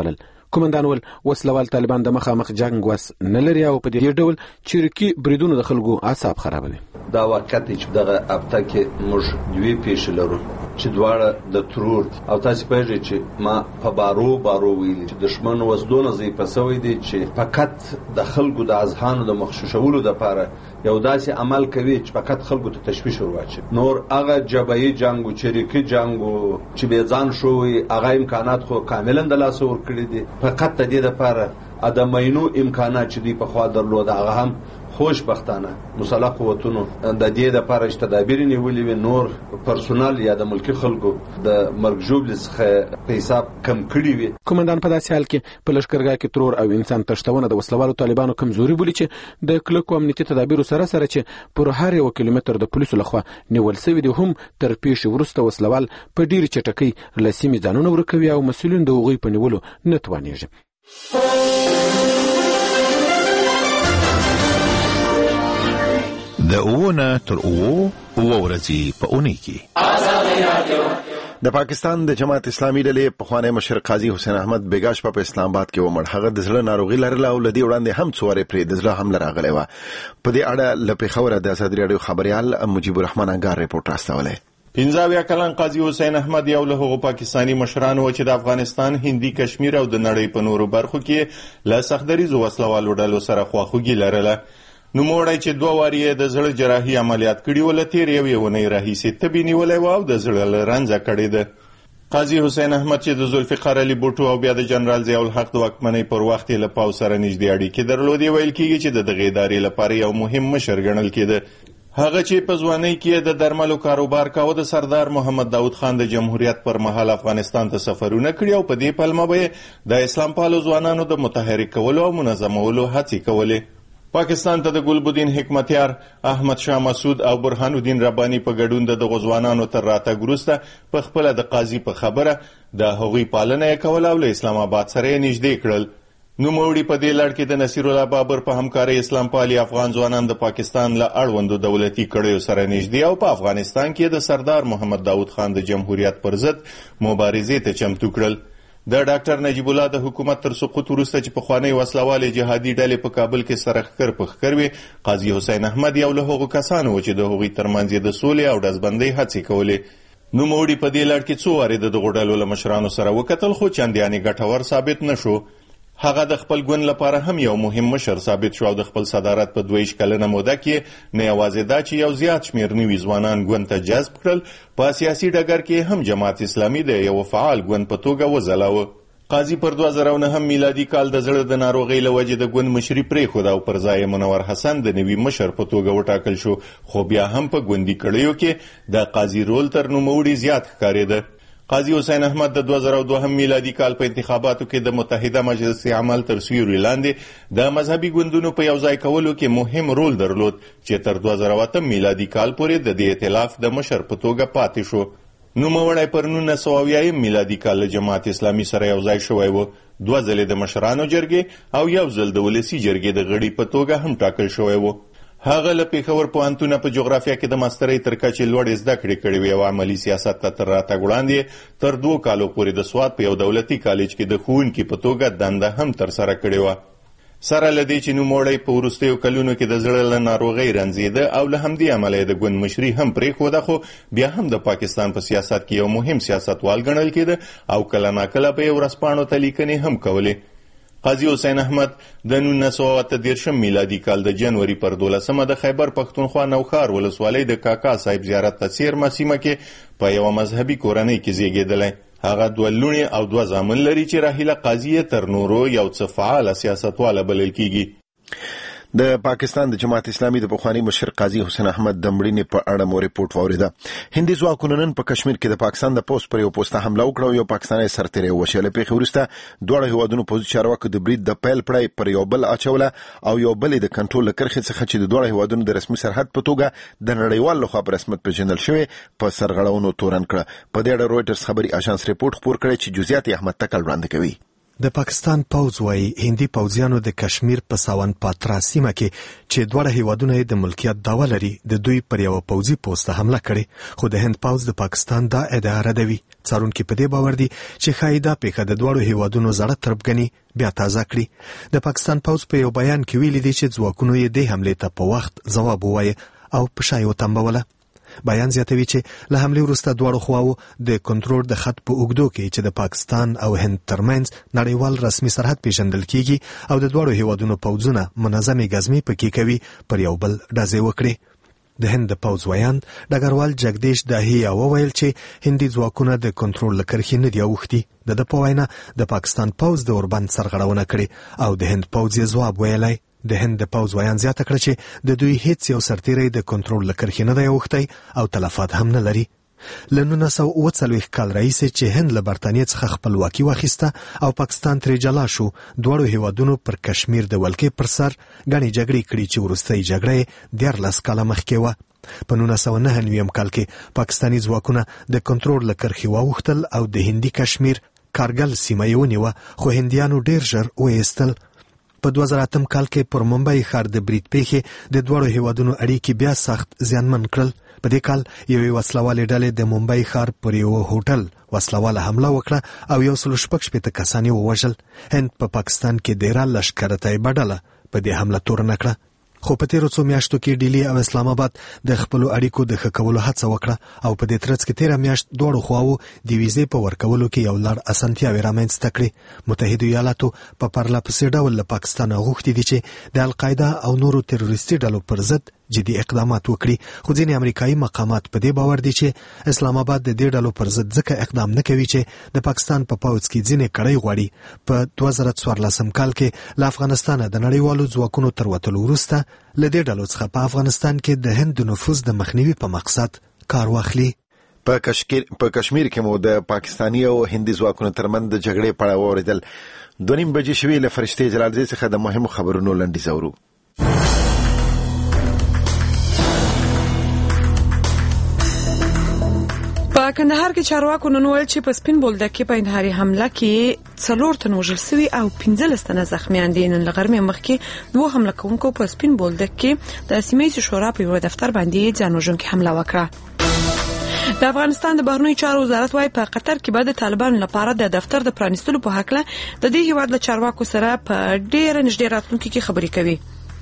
کومندان ول وسلوال طالبان د مخامخ جنگ وس نه لري او په دې ډول چریکي بریدونو د خلکو اعصاب خرابوي. دا واقعیت چې دغه هفته کې موږ دوی پیښې لرو چې دواړه د ترور او تاسو پېژنئ چې ما په بارو ویلي چې دشمن وسدونه زی پسوي دي چې فقط د خلکو د اذهانو د مخشوشولو لپاره یو داسې عمل کوي چې فقط خلکو ته تشویش ورواچي. نور هغه جبهي جنگ او چریکي جنگ چې به ځان شوی هغه امکانات خو کاملا د لاس ور کړی دي. فقط د دې لپاره ادمینو امکانات چې دی په خوا درلود هغه هم خوشبختانه مسلح قوتونو د دې لپاره چې تدابیر نیولې وي. نور پرسونل یا د ملکی خلکو د مرګ ژوبل څخه په حساب کم کړی وي. کومندان په داسې حال کې په لشکرګاه کې ترور او انسان تشتونه د وسلوالو طالبانو کمزوري بولی چې د کلکو امنیتي تدابیر سره چې پر هر یو کیلومتر د پولیسو لخوا نیول شوی دي هم تر پیښې وروسته وسلوال په ډیر چټکۍ لسیمې ځانونه ورکوي او مسؤلین د هغوی په نیولو نه توانیږي. د اوونه تر اوو ورځې په اونۍ کې د پاکستان د جماعت اسلامي ډلې پخوانی مشر قاضي حسین احمد بیګا شپه په اسلام آباد کې ومړ. هغه د زړه ناروغي لرله او لدی وړاندې هم څوارې پرې د زړه حمله راغلی وه. په دې اړه له پېښوره د ازادي راډیو خبریال مجیب الرحمن انګار رپورټ راستولی. 15 کلن قاضي حسین احمد یو له هغو پاکستانی مشرانو چې د افغانستان، هندي کشمیر او د نړۍ په نورو برخو کې له سختدریزو وسلوالو ډلو سره خواخوږي لرله. نوموړی چې 2 واري د زړه جراحي عملیات کړي ول، تیر یوې اونۍ راهیسې تبې نیولی و او د زړه له رنځه کړې ده. قاضي حسین احمد چې د ذوالفقار علي بوټو او بیا د جنرال ضیاء الحق د واکمنۍ پر وخت یې له پوځ سره نږدې اړیکې درلودې، ویل کېږي چې د دغې ادارې لپاره یو مهم مشر ګڼل کېده. هغه چې په ځوانۍ کې د درملو کاروبار کاوه، د سردار محمد داود خان د جمهوریت پر مهال افغانستان ته سفرونه کړي او په دې پلمه به د اسلام پالو ځوانانو د متحرک کولو او منظمولو هڅې کولې. پاکستان ته د ګلبدین حکمتیار، احمد شاه مسعود او برهان الدین رباني په ګډون د دغو ځوانانو تر راتګ وروسته په خپله د قاضي په خبره د هغوی پالنه یې کوله او له اسلام آباد سره یې نږدې کړل. نوموړي په دې لړ کې د نصیر الله بابر په همکارۍ اسلام پالي افغان ځوانان د پاکستان له اړوندو دولتي کړیو سره نږدې او په افغانستان کې د سردار محمد داود خان د جمهوریت پر ضد مبارزې ته چمتو کړل. د ډاکټر نجیب الله د حکومت تر سقوط وروسته چې پخوانۍ وسلوالې جهادي ډلې په کابل کې سره ښکر په ښکر وې، قاضي حسین احمد یو له هغو کسانو و چې د هغوی ترمنځ یې د سولې او ډزبندۍ هڅې کولې. نوموړي په دې لړ کې 2 وارې د دغو ډلو له مشرانو سره وکتل، خو چندیانې ګټور ثابت نه شو. هغه د خپل ګوند لپاره هم یو مهم مشر ثابت شو او د خپل صدارت په 22 کلنه موده کې نه یوازې دا چې یو زیات شمېر نوي ځوانان ګوند ته جذب کړل، په سیاسي ډګر کې هم جماعت اسلامي د یو فعال ګوند په توګه وځلاوه. قاضي پر 2009 میلادي کال د زړه د ناروغۍ له وجې د ګوند مشري پرېښوده او پر ځای منور حسن د نوي مشر په توګه وټاکل شو، خو بیا هم په ګوندي کړیو کې د قاضي رول تر نوموړي زیات ښکارېده. قاضي حسین احمد د 2002 میلادي کال په انتخاباتو کې د متحده مجلس عمل تر سیوري لاندې د مذهبي ګوندونو په یوځای کولو کې مهم رول درلود چې تر 2008 میلادي کال پورې د دې ائتلاف د مشر په توګه پاتې شو. نوموړی پر 1900 میلادي کال له جماعت اسلامي سره یوځای شوی و. 2 ځلې د مشرانو جرګې او 1 ځل د ولسي جرګې د غړي په توګه هم ټاکل شوی و. هغه له پېښور پوهنتونه په جغرافیه کې د ماسترۍ تر کچې لوړې زده کړې کړې وې او عملي سیاست ته تر راتګ وړاندې تر 2 کالو پورې د سوات په یو دولتي کالج کې د ښوونکي په توګه دنده هم ترسره کړې وه. سره له دې چې نوموړی په وروستیو کلونو کې د زړه له ناروغۍ رنځېده او له همدې امله یې د ګوند مشري هم پرېښوده، خو بیا هم د پاکستان په سیاست کې یو مهم سیاستوال ګڼل کېده او کله ناکله به یې ورځپاڼو ته لیکنې هم کولې. قاضي حسین احمد د 1938 میلادي کال د جنوري پر 12 د خیبر پښتونخوا نوښار ولسوالۍ د کاکا صاحب زیارت ته څیرمه سیمه کې په یوه مذهبي کورنۍ کې زیږېدلی. هغه 2 لوڼې او 2 زامن لري چې راهیله قاضي تر نورو یو څه فعاله سیاستواله بلل کېږي. د پاکستان د جماعت اسلامي د پخوانی مشر قاضي حسین احمد د مړینې په اړه مو ریپورت واوریده. هندي ځواکونو نن په کشمیر کې د پاکستان د پوسټ پر یو پوسټه حمله وکړه او یو پاکستانی سرتیری وشو. له پیښې وروسته دواړه هیوادونو پوځي چارواکو د برید د پیل پړی پر یو بل اچوله او یو بل د کنټرول له کرښې څخه چې د دواړه هیوادونو د رسمي سرحد په توګه د نړیوال لخوا په رسمیت پیژندل شوی په سرغړونو تورن کړه. په دې اړه رويټرز خبري اژانس ریپورت خپور کړی چې جزئیات احمد تکل وړاندې کوي. د پاکستان پوځ وايي هندي پوځیانو د کشمیر په ساون پاترا سیمه کې چې دواړه هیوادونه د ملکیت دعوه لري د دوی پر یو پوځي پوسټ حمله کړې، خو د هند پوځ د پاکستان دا ادعا ردوي. څارونکي په دې باور دي چې ښایي دا پیښه د دواړو هیوادونو زړه تربګني بیا تازه کړي. د پاکستان پوځ په یو بیان کې ویلي دي چې ځواکونو یې د حملې ته په وخت ځواب ووایه او په شا یې وتمبوله. بیان زیاتوي چې له حملې وروسته دواړو خواو د کنټرول د خط په اوږدو کې چې د پاکستان او هند ترمنځ نړیوال رسمي سرحد پیژندل کیږي او د دواړو هیوادونو پوځونه منظمې ګزمې پکې کوي پر یو بل ډزې وکړي. د هند د پوځ ویاند ډګروال جګدیش داهیا وویل چې هندي ځواکونه د کنټرول له کرښې نه دي اوښتي. د په وینا د پاکستان پوځ د اوربند سرغړونه کړې او د هند پوځ یې ځواب ویلی. د هند د پوځ ویان زیاته کړه چې د دوی هیڅ یو سرتیری د کنټرول له کرښې نه دی اوښتی او تلفات هم نه لري. له 1940 کال راهیسې چې هند له برطانیې څخه خپلواکي واخیسته او پاکستان ترې جلا شو، دواړو هیوادونو پر کشمیر د ولکې پر سر ګڼې جګړې کړي چې وروستۍ جګړه یې 14 کاله مخکې وه. په 1999 کال کې پاکستاني ځواکونه د کنټرول له کرښې واوښتل او د هندي کشمیر کارګل سیمه یې ونیوه، خو هندیانو ډیر ژر وایستل. په 2008 کال کې پر ممبئی ښار د برید پیښې د دواړو هیوادونو اړیکې بیا سخت زیانمن کړل. په دې کال یوې وسلوالې ډلې د ممبئی ښار پر یو هوټل وسلواله حمله وکړه او 116 کسان یې ووژل. هند په پاکستان کې د ایران لښکر طیبه ډله په دې حمله تورنه کړه. خو په تیرو څو میاشتو کې ډیلی او اسلام آباد د خپلو اړیکو د ښه کولو هڅه وکړه او په دې ترڅ کې تیره میاشت دواړو خواوو د ویزې په ورکولو کې یو لړ اسانتیاوې رامنځته کړې. متحده ایالاتو په پرله پسې ډول له پاکستان غوښتي دي چې د القاعده او نورو تروریستي ډلو پر ضد جدي اقدامات وکړي، خو ځینې امریکایي مقامات په دې باور دي چې اسلام آباد د دې ډلو پر ضد ځکه اقدام نه کوي چې د پاکستان په پوځ کې ځینې کړۍ غواړي. په 2014 کال کې له افغانستانه د نړیوالو ځواکونو تر وتلو وروسته له دې ډلو څخه په افغانستان کې د هند د نفوذ د مخنیوي په مقصد کار واخلي. په کشمیر کې مو د پاکستاني او هندي ځواکونو ترمنځ د جګړې پړاو اوریدل. 2:30 بجې شوې. له فرشتې جلالزی څخه د مهمو خبرونو لنډیز اورو. په کندهار کې چارواکو نن ویل چې په سپین بولدک کې په انتحاري حمله کې 4 تن وژل شوي او 15 تنه زخمیان دي. نن له غرمې مخکې 2 حمله کوونکو په سپین بولدک کې د سیمه ییزې شورا په یو دفتر باندې ځان وژونکې حمله وکړه. د افغانستان د بهرنیو چارو وزارت وايي په قطر کې به د طالبانو لپاره د دفتر د پرانیستلو په حق له د دې هیواد له چارواکو سره په ډېر نږدې راتلونکي کې خبرې کوي.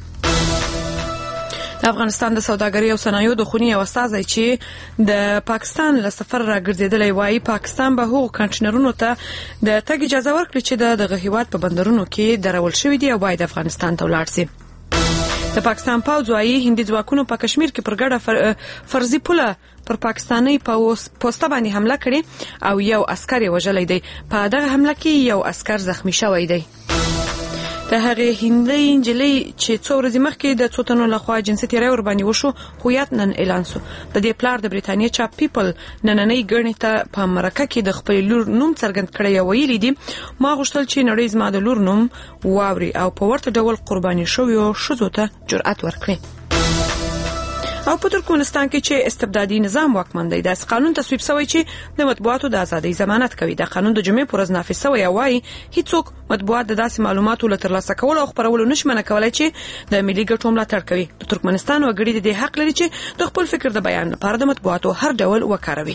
د افغانستان د سوداګرۍ او صنایعو د خونې یو استازی چې د پاکستان له سفر راګرځېدلی وایي پاکستان به هغو کنټینرونو ته د تګ اجازه ورکړي چې دغه هیواد په بندرونو کې درول شوي دي او باید افغانستان ته ولاړ شي. د پاکستان پوځ وايي هندي ځواکونو په کشمیر کې پر ګډه فرضي پوله پر پاکستاني پوسټه باندې حمله کړې او یو عسکر یې وژلی دی. په دغه حمله کې یو عسکر زخمی شوی دی. د هغې هندۍ نجلۍ چې څو ورځې مخکې د څو تنو لخوا جنسي تیری ورباندې وشو هویت نن اعلان سو. د دې پلار د بریتانیا چاپ پیپل نننۍ ګڼې ته په مرکه کې د خپل لور نوم څرګند کړی او ویلي دي ما غوښتل چې نړۍ زما د لور نوم واوري او په ورته ډول قرباني شویو ښځو ته جرأت ورکړي. او په ترکمنستان کې چې استبدادي نظام واکمن دی داسې قانون تصویب شوی چې د مطبوعاتو د ازادۍ ضمانت کوي. دا قانون د جمعې پر ورځ نافذ شوی او وايي هیڅوک مطبوعات د داسې معلوماتو له ترلاسه کولو او خپرولو نشي منع کولی چې د ملي ګټو ملاتړ کوي. د ترکمنستان وګړي د دې حق لري چې د خپل فکر د بیان لپاره د مطبوعاتو هر ډول وکاروي.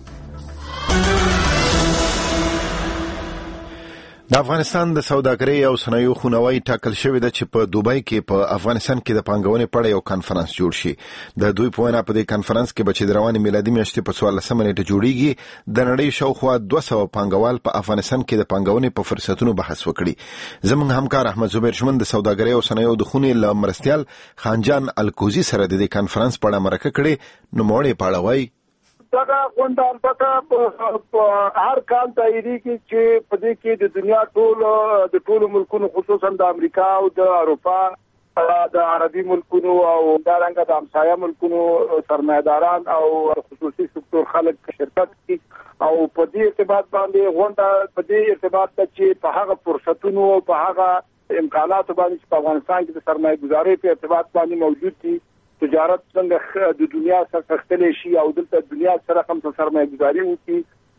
د افغانستان د سوداګرۍ او صنایعو خونوای ټاکل شوې ده چې په دوبۍ کې په افغانستان کې د پانګونې په اړه یو کانفرنس جوړ شي. د دوی په وینا په دې کانفرنس کې به چې د روانې میلادي میاشتې په 14 نیټه جوړیږي د نړۍ شاوخوا 200 پانګوال په افغانستان کې د پانګونې په فرصتونو بحث وکړي. زموږ همکار احمد زبیر شمن د سوداګرۍ او صنایعو د خونې له مرستیال خانجان الکوزي سره د دې کانفرنس په اړه مرکه کړې. نو موړې پاړه وایي دغه غونډه البته هر کال دایریږي چې په دې کې د دنیا ټول ملکونو خصوصا د امریکا او د اروپا د عربي ملکونو او دارنګه د همسایه ملکونو سرمایه‌داران او خصوصي سکتور خلک شرکت کوي او په دې ارتباط باندې غونډه په دې ارتباط ته چې په هغه فرصتونو په هغه امکاناتو باندې چې په افغانستان کې د سرمایه‌ګزارۍ په ارتباط باندې موجود دي تجارت څنګه د دنیا سره خختلې شي او دلته دنیا سره هم سرمایه‌ګزاري وکړي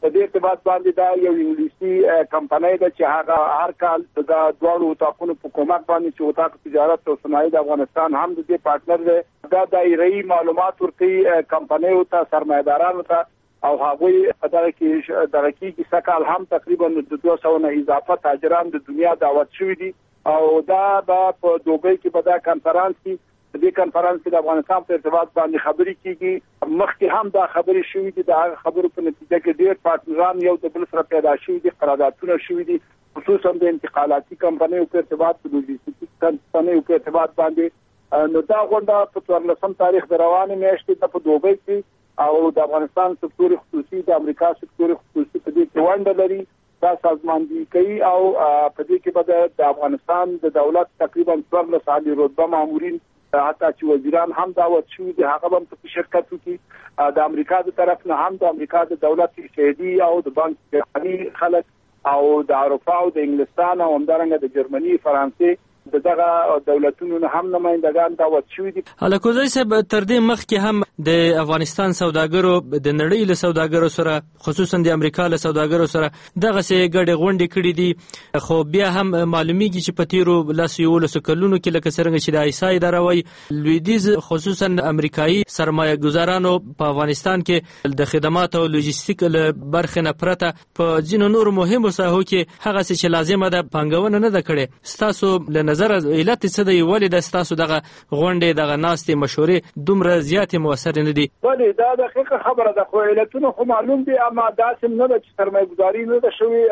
په دې ارتباط باندې دا یو انګلیسي کمپنۍ ده چې هغه هر کال د دوړو اتاقونو په کومک باندې چې اتاق تجارت او صنایع د افغانستان هم د دې پارتنر دی دا دایري معلومات ورکوي کمپنۍ او تاسرمایدارانو ته او هغه دغه کې سکهال هم تقریبا 200 نه اضافه تاجران د دنیا دعوت شوي دي او دا په دوبۍ کې په دا کانفرنس کې د دې کانفرنس کې د افغانستان په ارتباط باندې خبرې کیږي مخکې هم دا خبرې شوې دي د خبرو په نتیجه کې ډېر پارتنران یو د بل سره پیدا شوي دي قراردادونه شوي دي خصوصا د انتقالاتي کمپنیو په ارتباط په لوجستیکي کمپنیو په ارتباط باندې نو دا غونډه په 14 تاریخ د روانې میاشتې په دوبۍ کې او د افغانستان سکتور خصوصي د امریکا سکتور خصوصي په دې کې ونډه لري دا سازماندهي کوي او په دې کې به د افغانستان د دولت تقریبا 14 عالی رتبه مامورین حتی چې وزیران هم دعوت شوي دي هغه هم په شرکت وکړي د امریکا د طرف نه هم د امریکا د دولت شهيدي او د بانک جهاني خلک او د اروپا او د انګلستان او همدارنګه د جرمني فرانسې دغه دولتونو نه هم نمائندگان دعوت شوي دي. هلاکوزی صاحب تر دې مخکې هم د افغانستان سوداګرو د نړۍ له سوداګرو سره خصوصا د امریکا له سوداګرو سره دغه سه ګډه غونډې کړې دي خو بیا هم معلومیږي چې په تیرو 11 کلونو کې لکه څنګه چې د ایسا اداره وایي لویدیز خصوصا امریکایي سرمایه ګزارانو په افغانستان کې د خدمات او لوجستیک له برخې نه پرته په ځینو نور مهمو ساحو کې هغه څه چې لازمه ده پانګونه نه ده کړې ستاسو له نظر علت څه دی ولې د ستاسو دغه غونډې دغه ناستې مشورې دومره زیاتې موثر نه دي ولې دا دقیقه خبره ده خو علتونه خو معلوم دي اما داسې نه ده چې سرمایه‌ګذاري نه ده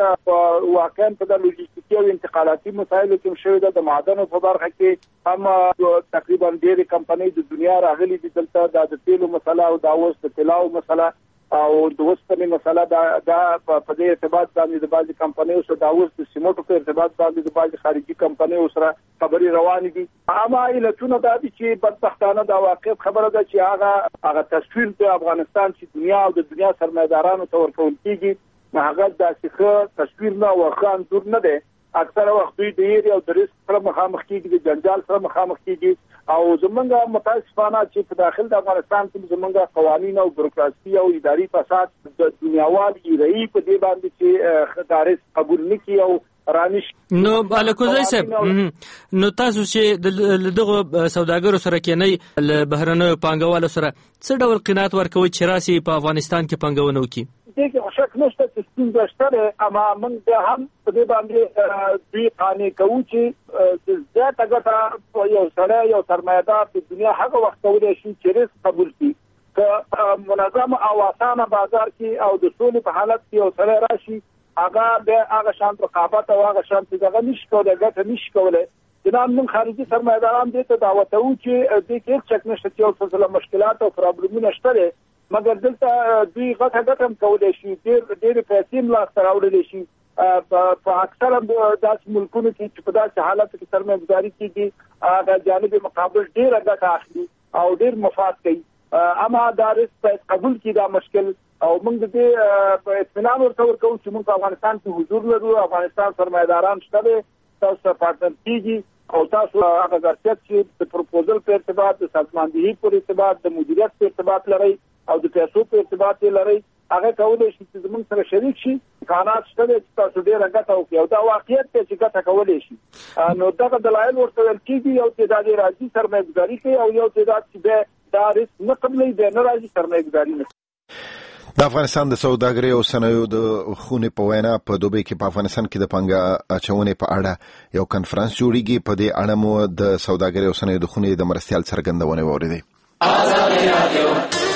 شوې واقعا په د لوجستیکي او انتقالاتي مسایلو کې شوې ده د معدنو په برخه کې اما تقریبا ډېرې کمپنۍ د دنیا راغلي دي دلته د تیلو مسله او د اوس د طلاو مسله او د وسپنې مسله دا په دې ارتباط باندې د بعضي کمپنیو سره د اوس د سیمټو په ارتباط باندې د بعضي خارجي کمپنیو سره خبرې روانې دي اما علتونه دا دي چې بدبختانه دا واقع خبره ده چې هغه تصویر د افغانستان چې دنیا او د دنیا سرمایدارانو ته ورکول کیږي هغه داسې ښه تصویر نه ورخه انځور نه دی اکثره وخت دوی د یری او د ریسک سره مخامخ کیږي د جنجال سره مخامخ کیږي او زمونږه متاسفانه چې په داخل د افغانستان کې زمونږه قوانين او بروکراسي او اداري فساد د دنیاوالي رہی په دې باندې چې دارس قبول نکي او رانش نو الکوزی صاحب نو تاسو چې دغه سوداګرو سره کې نه له بهرنیو پانګوالو سره څه ډول قناعت ورکوي چې راسي په افغانستان کې پانګونه وکړي دغه شک نشته چې څنګه شته اما موږ هم په دې باندې دوی قانې کوو چې زیاته ګټه یو سره یو سرمایدار په دنیا هغه وخت کولای شي چې ریسک قبول کړي که منظم او اسانه بازار کې او د سولې په حالت کې یو سره راشي هغه د هغه شان رقابت او هغه شان چې نشي کولای ګټه نشي کولای جناب من خارجي سرمایداران دې ته دعوت وو چې دې کې څه نشته چې څه څه مشکلات او پرابلمونه شته مګر دلته دوی غټه کولای شي ډېر پیسې لا راوړل شي په اکثره داسې ملکونو کې چې په داسې حالت کې سرمایه‌ګذاري کیږي هغه جانب مقابل ډېر غټه اخلي او ډېر مفاد کوي اما دارس قبول کی دا مشکل او موږ دې په اطمینان ورته ورکوو چې موږ په افغانستان کې حضور لرو افغانستان سرمایداران شته تاسو پارتنر کیږي او تاسو هغه ظرفیت چې د پروپوزل په ارتباط د سازماندهي په ارتباط د مدیریت په ارتباط لري او د پیسو په ارتباط لري هغه کولای شي چې زموږ سره شریک شي امکانات شته چې تاسو ډیر غټه او یو دا واقعیت ته چې ګټه کولای شي نو دا دلایل ورته ول کیږي یو تعداد راځي سرمایه‌ګذاري کوي او یو تعداد چې دا ریسک نه قبلې د نه راځي سرمایه‌ګذاري نه د افغانستان د سوداګرۍ او صنایعو د خونې په وینا په دوبۍ کې په افغانستان کې د پانګه اچونې په اړه یو کنفرانس جوړیږي په دې اړه مو د سوداګرۍ او صنایعو د خونې د مرستیال څرګندونه واوریدې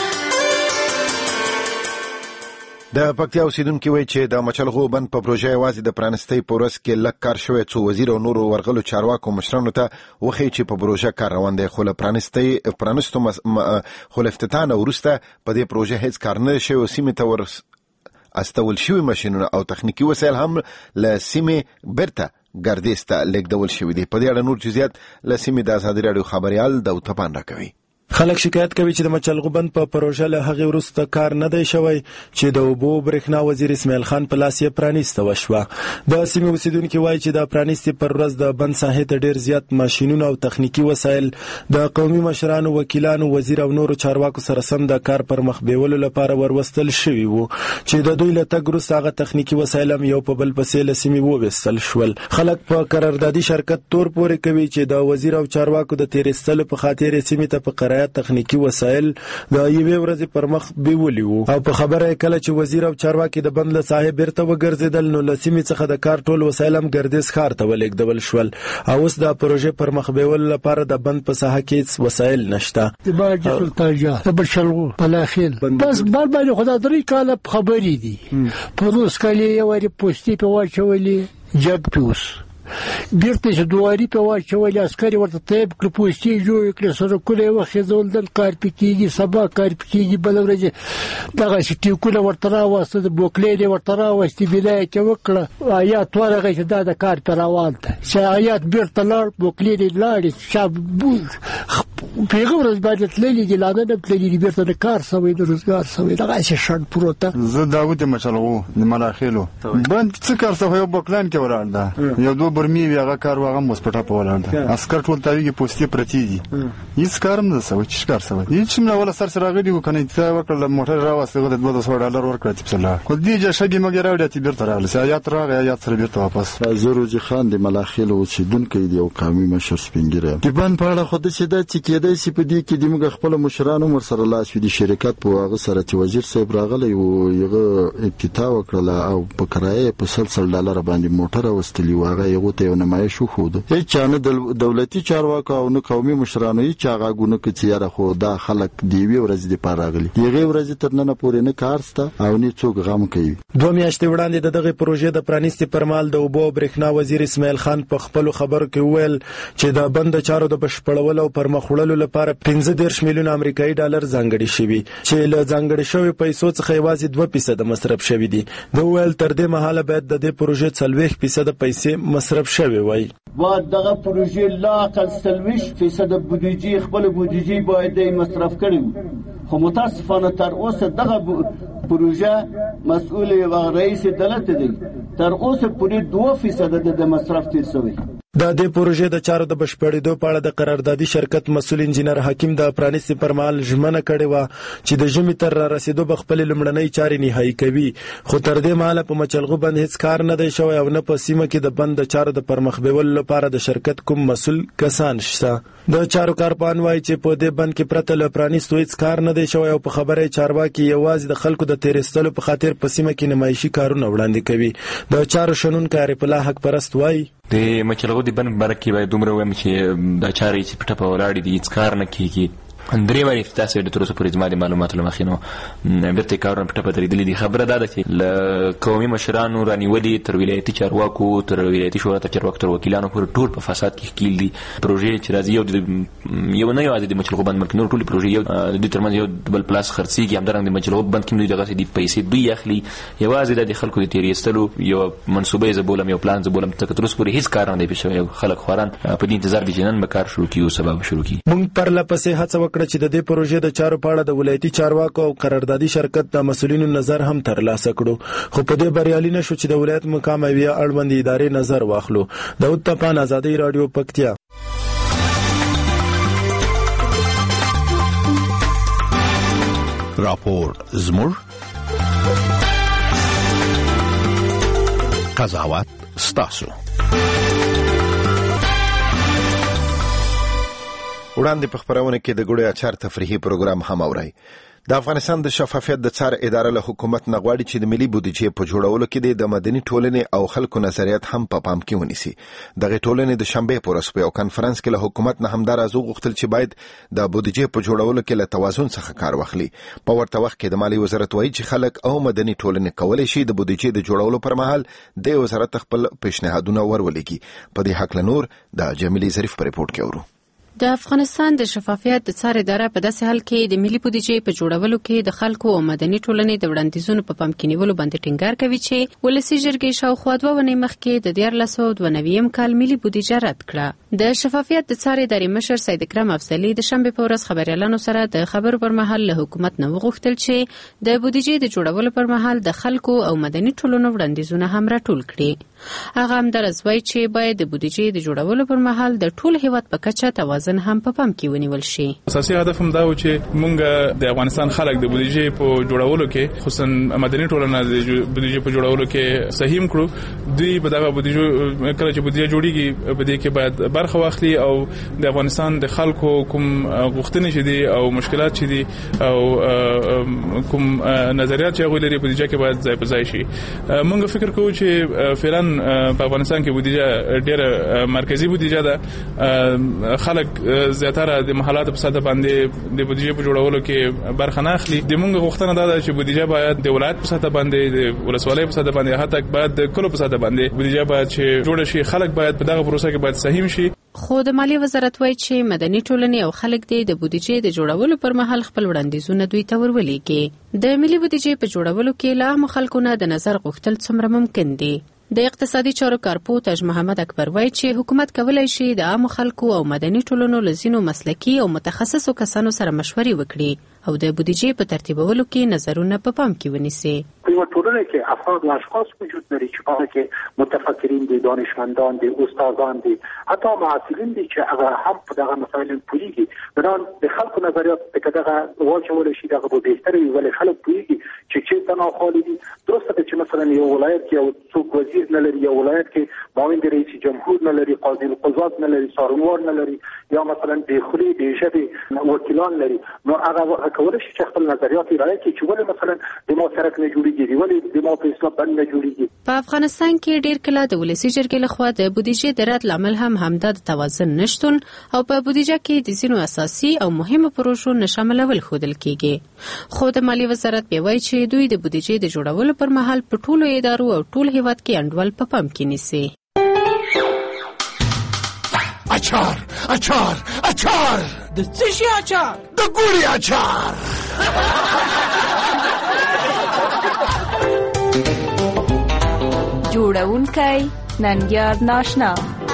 د پکتیا اوسیدونکو وایي چې د مچلغو بند په پروژه یوازې د پرانستۍ په ورځ کې لږ کار شوی څو وزیر او نورو ورغلو چارواکو مشرانو ته وښیي چې په پروژه کار روان دی خو له پرانستو خو له افتتاح نه وروسته په دې پروژه هیڅ کار نه شوی او سیمې ته ور استول شوي ماشینونه او تخنیکي وسایل هم له سیمې بیرته ګردیز ته لیږدول شوي دي په دې اړه نور جزئیات له سیمې د ازادي راډیو خبریال داود طپان راکوي خلک شکایت کوي چې د مچلغو بند په پروژه له هغې وروسته کار نه دی شوی چې د اوبو برېښنا وزیر اسماعیل خان په لاس یې پرانیسته وشوه. د سیمې اوسیدونکي وایي چې د پرانیستې پر ورځ د بند ساحې ته ډېر زیات ماشینونه او تخنیکي وسایل د قومي مشرانو، وکیلانو، وزیر او نورو چارواکو سره سم د کار پر مخ بیولو لپاره وروستل شوي وو چې د دوی له تګ وروسته هغه تخنیکي وسایل هم یو په بل پسې له سیمې وویستل شول. خلک په قراردادي شرکت تور پورې کوي چې د وزیر او چارواکو د تېرېستلو په خاطر یې سیمې ته په قرایه تخنیکي وسایل د یوې ورځې پر مخ بیولي وو او په خبره یې کله چې وزیر او چارواکي د بند له ساحې بیرته وګرځېدل نو له سیمې څخه د کار ټول وسایل هم ګردیز ښار ته ولېږدول شول او اوس د پروژې پر مخ بیولو لپاره د بند په ساحه کې هېڅ وسایل نشته. د باجي سلطان جان د بشلغو پلاخیل بس بار باندې خدا درې کاله خبرې دي په روز کالي یو وری پوستې په واچولې جګ پیوس بیرته چې دواري په واچولې عسکري ورته طیب کړ پوستې جوړ کړ سرکونه یې وخېځول دل کار پې کېږي سبا کار پې کېږي بله ورځ دغسې ټیکونه ورته راواسته د بوکلې یې ورته راوستې بنا یې چې وکړه آیات ورغی چې دا د کار پې روان ته چې آیات بیرته لاړ بوکلې یې لاړې شا پیغه ورځ باندې تللي دي لاده نه تللي دي بیرته د کار سوی د روزګار سوی دغسې شڼ پروته. زه داود مچلغو د ملاخیلو بند څه کار سوی یو بوکلان کې ولاړ ده یو دوه برمي وی هغه کار واغه مسپټه په ولاړ ده عسكر ټول تاویږي پوستې پرتی دي هیڅ کار نه سوي چې کار سوي هیڅ نه ولا سر سره غړي وکنه چې وکړه موټر راوسته د $200 ورکړه چې بسلا کو دي چې شګي مګر راوړي چې بیرته راغله سیات راغی یا سره بیرته واپس. زروجي خان د ملاخیل او چې دونکې دی او قومي مشر سپینګره د بند په اړه خود چې د چې کېدای سي په دې کې د موږ خپل مشرانو مر سره لاس وي د شرکت په هغه سره چې وزیر صاحب راغلی او یغه ابتدا وکړه او په کرایه په $100 باندې موټر واستلی واغه یو ته نمایش وخود هیڅ نه دولتي چارواکو او نه قومي مشرانو هیڅ هغه ګونه کې یاره خو دا خلک دی وی ورځ دی پاراغلی یغه ورځ تر نن پورې نه کارسته او نه څوک غم کوي. 2 میاشتې وړاندې دغه پروژې د پرانیستي پرمال د اوبو برېښنا وزیر اسماعیل خان په خپل خبرو کې وویل چې د بند چارو د بشپړولو او پرمخوړلو لپاره 15 میلیون امریکایي ډالر ځانګړي شوي چې له ځانګړي شوی پیسو څخه یوازې 2% مصرف شوي دي. د ویل تر دې مهاله باید د دې پروژې 40% پیسې مصرف شوي وای. باید دغه پروژې لا اقل 40% بودیجې خپل بودیجې باید مصرف کړي خو متاسفانه تر اوسه دغه پروژه مسؤل و رئیس دولت دی تر اوسه پورې 2% د مصرف تیر شوی. د دې پروژې د چارو د بشپړېدو په اړه د قراردادي شرکت مسؤل انجینر حکیم د پرانیستي پرمهال ژمنه کړې وه چې د ژمي تر رارسېدو به خپلې لومړنۍ چارې نهایي کوي خو تر دې مهاله په مچلغو بند هیڅ کار نه دی شوی او نه په سیمه کې د بند د چارو د پرمخ بیولو لپاره د شرکت کوم مسؤل کسان شته. د چارو کارپان وایي چې په دې بند کې پرته له پرانیستو هیڅ کار نه دی شوی او په خبره یې چارواکي یوازې د خلکو د تېرېستلو په خاطر په سیمه کې نمایشي کارونه وړاندې کوي. د چارو شنونکی عارف الله حق پرست وایي د مچلغو د بند باره کې باید دومره ووایم چې دا چارې چې پټه په ولاړې دي هېڅ کار نه کېږي. 3 وارې افتتاح شوې د تر اوسه پورې زما د معلوماتو له مخې نو بیرته یې کارونه پټه په درېدلي دي. خبره دا ده چې له قومي مشرانو رانیولې تر ولایتي چارواکو تر ولایتي شورا تر چارواکو تر وکیلانو پورې ټول په فساد کې ښکیل دي. پروژې چې راځي یو نه یوازې د مچلغو بند ملک نور ټولې پروژې یو د دوی ترمنځ یو بل پلاس خرڅېږي همدارنګه د مچلغو بند کې دوی دغسې دي پیسې دوی اخلي یوازې د خلکو د تېرېستلو یو منصوبه یې زه بولم یو پلان زه بولم تر اوسه پورې هېڅ کار نه دی پېښ شوی. خلک خواران په دې انتظار دي چې نن به کار شروع کړي او سبا به شروع کړي. موږ پرله پسې هڅه وکړه چې د دې پروژې د چارو په اړه د ولایتي چارواکو او قراردادي شرکت د مسؤلینو نظر هم ترلاسه کړو خو په دې بریالي نشو چې د ولایت مقام او اړوندې ادارې نظر واخلو. داود طپان، ازادي راډیو، پکتیا. راپور زموږ قضاوت ستاسو. وړاندې په خبرونه کې د ګوړې اچار تفریحي پروګرام هم اورئ. د افغانستان د شفافیت د څار اداره له حکومت نه غواړي چې د ملي بودیجې په جوړولو کې د مدني ټولنې او خلکو نظریات هم په پام کې ونیسي. دغه ټولنې د شنبې په ورځ په یو کنفرانس کې له حکومت نه همدا راز وغوښتل چې باید د بودیجې په جوړولو کې له توازن څخه کار واخلي. په ورته وخت کې د مالی وزارت وایي چې خلک او مدني ټولنې کولی شي د بودیجې د جوړولو پر مهال د وزارت خپل پیشنهادونه ورولېږي. په دې حق له نور د جمیلې ظریف په ریپورت کې اورو. د افغانستان د شفافیت د څار اداره په داسې حال کې د ملي بودیجې په جوړولو کې د خلکو او مدني ټولنې د وړاندیزونو په پام کې نیولو باندې ټینګار کوي چې ولسي جرګې شاوخوا 2 ونې مخکې د 1492 کال ملي بودیجه رد کړه. د شفافیت د څار ادارې مشر سید اکرم افضلي د شنبه په ورځ خبريالانو سره د خبرو پر مهال له حکومت نه وغوښتل چې د بودیجې د جوړولو پر مهال د خلکو او مدني ټولنو وړاندیزونه هم راټول کړي. هغه هم درځوي چې باید د بودیجې د جوړولو پر مهال د ټول هیواد په کچه توازن هم په پام کې ونیول شي. اساسي هدف هم دا و چې مونږ د افغانستان خلک د بودیجې په جوړولو کې خصوصا مدني ټولنه د بودیجې په جوړولو کې سهیم کړو. دوی په دغه بودیجې کله چې بودیجې جوړیږي په دې کې باید برخه واخلي او د افغانستان د خلکو کوم غوښتنې چې دي او مشکلات چې دي او کوم نظریات چې غوړي لري بودیجې کې باید ځای په ځای شي. مونږ فکر کوو چې فعلا په افغانستان کې بودیجه ډېره مرکزی بودیجه ده. خلک زیاتره د محلات په ساده باندې د بودیجې په جوړولو کې برخه نه اخلي. د مونږ غوښتنه دا ده چې بودیجه باید د ولایت په ساده باندې د ولسوالۍ په ساده باندې حتی باید د کلو په ساده باندې بودیجه باید چې جوړ شي. خلک باید په دغه پروسه کې باید سهیم شي. خو د مالیې وزارت وایي چې مدني ټولنې او خلک د بودیجې د جوړولو پر مهال خپل وړاندیزونه دوی ته ورولېږي. د ملي بودیجې په جوړولو کې له عامو خلکو نه د نظر غوښتل څومره ممکن دي. د اقتصادي چارو کارپوه تاج محمد اکبر وایي چې حکومت کولی شي د عامو خلکو او مدني ټولنو له ځینو مسلکي او متخصصو کسانو سره مشورې وکړي او د بودیجې په ترتیبولو کې نظرونه په پام کې ونیسي. په ټولنه کې افراد او اشخاص وجود لري چې هغه کې متفکرین دي، دانشمندان دي، استادان دي، حتی معاصرین دي چې هغه هم په دغه مسایل پوهیږي. بنان د خلکو نظریات په دغه واچول شي دغه به بهتري ولی خلک پوهیږي چې څه تناقض دي. درسته چې مثلا یو ولایت کې یو څوک وزیر نه لري، یو ولایت کې معاون رئیس جمهور نه لري، قاضي القضات نه لري، څارنوال نه لري، یا مثلا د خلی د ژبې وکیلان لري. نو هغه کولای شي چې خپل نظریات رایې کړي چې ولې مثلا د مشارکت نه جوړیږي، ولې د په اسلام باندې نه جوړیږي. په افغانستان کې ډیر کله د ولسي جرګې لخوا د بودیجې د رد لامل هم همدا د توازن نشتون او په بودیجه کې د ځینو اساسي او مهمو پروژو نشاملول ښودل کیږي. خو د مالیې وزارت بیا وایي چې دوی د بودیجې د جوړولو پر مهال په ټولو ادارو او ټول هیواد کې انډول په پام کې نیسي. اچار اچار اچار د څه شي اچار؟ د ګوري اچار. جوړونکی ننګیار ناشنا.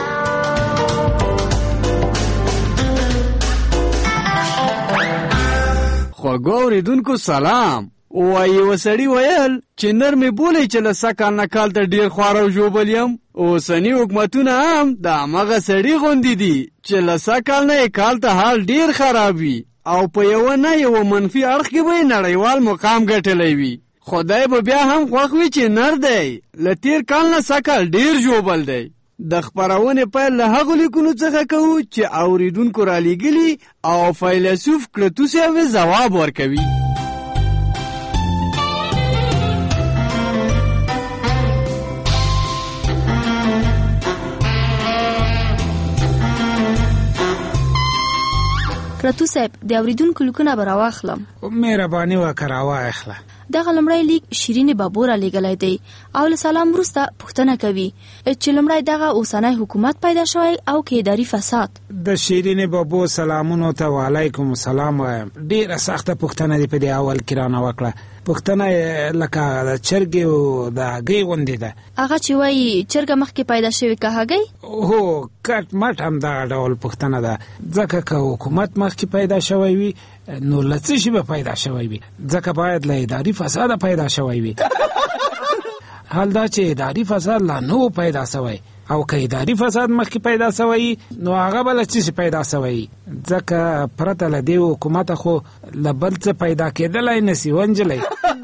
خواږه اوریدونکو سلام. وایي وسړي ویل چې نرمې بولې چې له سکال نه کال ته ډېر خوار او ژوبل یم. اوسني حکومتونه هم د همغه سړي غوندې دي چې له سکال نه یې کال ته حال ډېر خراب وي او په یوه نه یوه منفي اړخ کې به یې نړیوال مقام ګټلی وي. خدای به بیا هم خوښ وي چې نر دی له تیر کال نه سکال ډېر ژوبل دی. د خپرونې پیل له هغو لیکونو څخه کوو چې اوریدونکو رالیږلي او فیلسوف کلتوسیوي ځواب ورکوي. کرتو صاحب د اوریدونکو لیکونه به راواخلم. مهرباني وکړه راواخله. دغه لمړی لیک شیرین بابور علیګلای دی او له سلام وروسته پوښتنه کوي چې لمړی دغه اوسنی حکومت پیدا شوی او کې اداري فساد. د شیرین بابور سلامونو ته وعلیکم السلام وایم. ډیره سخته پوښتنه دی په دې اول کې رانه وکړه. پوښتنه لکه د چرګې او د هګۍ غوندې ده. هغه چې وایي چرګه مخکې پیدا شوې که هګۍ؟ هو کټ مټ هم دغه ډول پوښتنه ده. ځکه که حکومت مخکې پیدا شوی وي نو له څه شي به پیدا شوی وي؟ ځکه باید له اداري فساده پیدا شوی وي. حال دا چې اداري فساد لا نه پیدا شوی او که اداري فساد مخکې پیدا شوی نو هغه به له څه پیدا شوی؟ ځکه پرته له دې حکومته خو له بل څه پیدا کېدلی نشي ونجلی.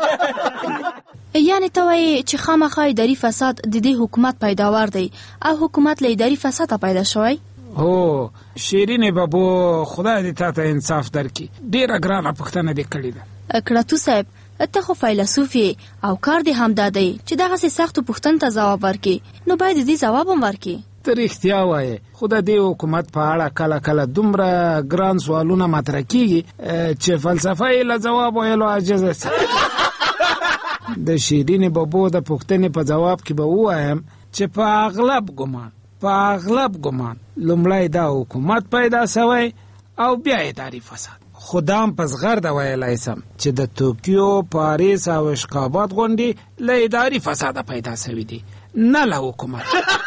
یعنې ته وایې چې خامخا اداري فساد د دې حکومت پیداوار دی او حکومت له اداري فساده پیدا شوی؟ هو شیرین بابو خدای دې تا ته انصاف درکړي. ډېره ګرانه پوښتنه دې کړې ده. کرتو صاحب ته خو فیلسوف یې او کار دې همدا دی چې دغسې سختو پوښتنو ته ځواب ورکړي نو باید دې ځواب هم ورکړي. ته رښتیا وایې خو د دې حکومت په اړه کله کله دومره ګران سوالونه مطرح کېږي چې فلسفه یې له ځواب ویلو عاجزه سي. د شیرین بابو د پوښتنې په جواب کې به ووایم چې په اغلب ګمان په اغلب ګمان لومړی دا حکومت پیدا سوی او بیا اداري فساد. خدام پس غرد ویلای سم چې د توکیو، پاریس او اشقابات غونډې له اداري فساد پیدا سوي دي، نه له حکومت.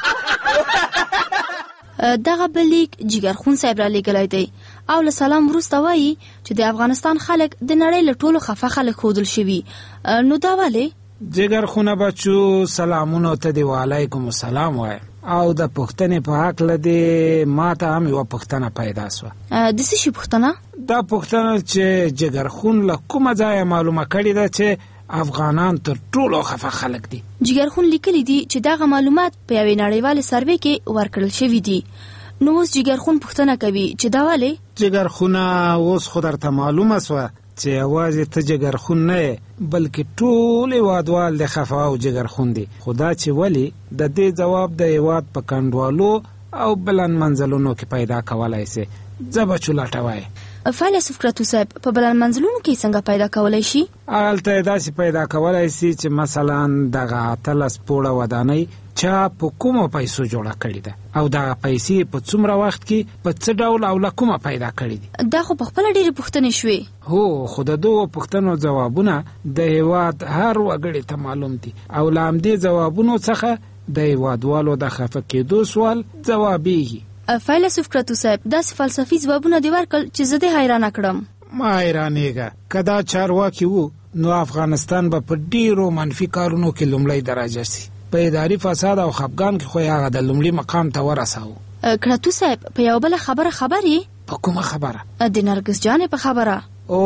دغه بلیک جګرخون صاحب را لېږلی دی او له سلام وروسته وایي چې د افغانستان خلک د نړۍ له ټولو خفه خلک ښودل شوي. نو دا ولې؟ جګرخونه بچو، سلامونو ته دی وعلیکم السلام وایم. او د پوښتنې په هکله دی ما ته هم یوه پوښتنه پیدا سوه. د څه شي پوښتنه؟ دا پوښتنه چې جګرخون له کومه ځایه معلومه کړې ده چې افغانان تر ټولو خفه خلک دي. جګرخون لیکلی دي چې دغه معلومات په یوې نړیوالې سروې کې ورکړل شوي دي. نو اوس جګرخون پوښتنه کوي چې دا ولې؟ جګرخونه اوس خو درته معلومه سوه چې یوازې ته جګرخون نه یې بلکې ټول هېوادوال د خفه او جګرخون دي. خو دا چې ولې، د دې ځواب د هېواد په کنډوالو او بلند منزلونو کې پیدا کولی سي. زه به چولټه وایې فیلسوف کراتو صاحب په بلند منزلونو کې څنګه پیدا کولی شي؟ هلته یې داسې پیدا کولی سي چې مثلا دغه 18 پوړه ودانۍ چا په کومو پیسو جوړه کړې ده او دغه پیسې په څومره وخت کې په څه ډول او له کومه پیدا کړې دي. دا خو په خپله ډېرې پوښتنې شوې. هو، خو د دغو پوښتنو ځوابونه د هېواد هر وګړي ته معلوم دي او له همدې ځوابونو څخه د هېوادوالو د خفه کېدو سوال ځوابېږي. فیلسوف کراتو صاحب داسې فلسفي ځوابونه دې ورکړل چې زه دې حیرانه کړم. ما حیرانېږه، که دا چارواکي وو نو افغانستان به په ډېرو منفي کارونو کې لومړی درجه سي. په اداري فساد او خفګان کې خو یې هغه د لومړي مقام ته ورساوه. کراتو صاحب په یو بله خبره خبر یې؟ په کومه خبره؟ د نرګس جانې په خبره.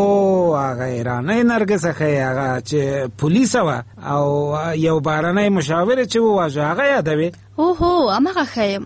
هغه ایرانی نرګسه ښیي، هغه چې پولیسه وه او یو بهرنی مشاور چې وواژه، هغه یادوې؟ هو همغه ښیم.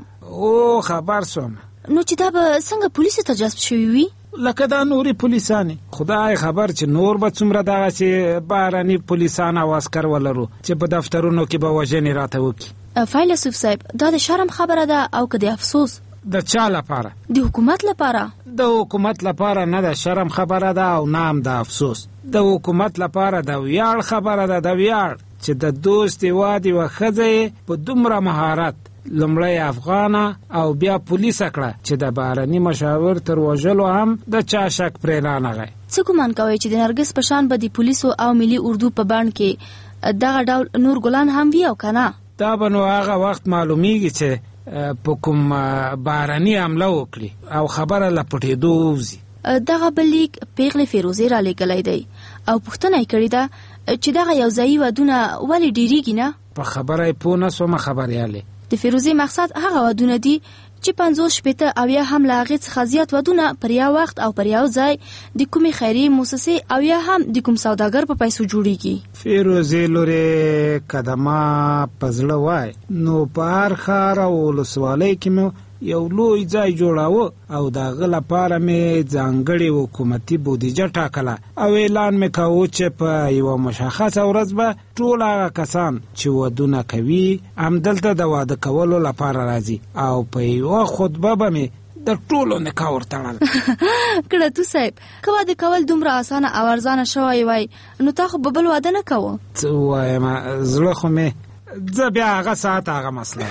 خبر سوم. نو چې دا به څنګه پولیسو ته جذب شوي وي؟ لکه دا نوري پولیسانې. خدای خبر چې نور به څومره دغسې بهرني پولیسان او عسکر ولرو چې په دفترونو کې به وژنې راته وکړي. فیلسوف صاحب دا د شرم خبره ده او که د افسوس؟ د چا لپاره؟ د حکومت لپاره. د حکومت لپاره نه د شرم خبره ده او نه هم د افسوس. د حکومت لپاره د ویاړ خبره ده، د ویاړ چې د دوست هېواد یوه ښځه په دومره مهارت لومړی افغانه او بیا پولیسه کړه چې د بهرني مشاور تر وژلو هم د چا شک پرې رانغی. څه ګمان کوئ چې د نرګس په شان به د پولیسو او ملي اردو په بڼ کې دغه ډول نور ګلان هم وي او که نه؟ دا به نو هغه وخت معلومیږي چې په کوم بهرني حمله وکړي او خبره له پټېدو ووځي. دغه بلیک پیغلې فیروزې را لېږلی دی او پوښتنه یې کړې ده چې دغه یوځایي ودونه ولې ډېرېږي نه؟ په خبره یې پوه نه سومه خبریالې. د فیروزې مقصد هغه ودونه دي چې 50 شپېته او یا هم له هغې څخه زیات ودونه پر یو وخت او پر یو ځای د کومې خیریې مؤسسې او یا هم د کوم سوداګر په پیسو جوړیږي. فیروزې لورې که د ما په زړه وای نو په هر ښار او ولسوالۍ کې مې یو لوی ځای جوړاوه او د هغه لپاره مې ځانګړې حکومتي بودیجه ټاکله او اعلان مې کاوه چې په یوه مشخصه ورځ به ټول هغه کسان چې ودونه کوي همدلته د واده کولو لپاره راځي او په یوه خطبه به مې د ټولو نکاح ورتړل. کراتو صاحب که واده کول دومره اسانه او ارزانه شوی وای نو تا خو به بل واده نه کوه. څه ووایم، زړه خو مې زه بیا هغه ساعت هغه مسله.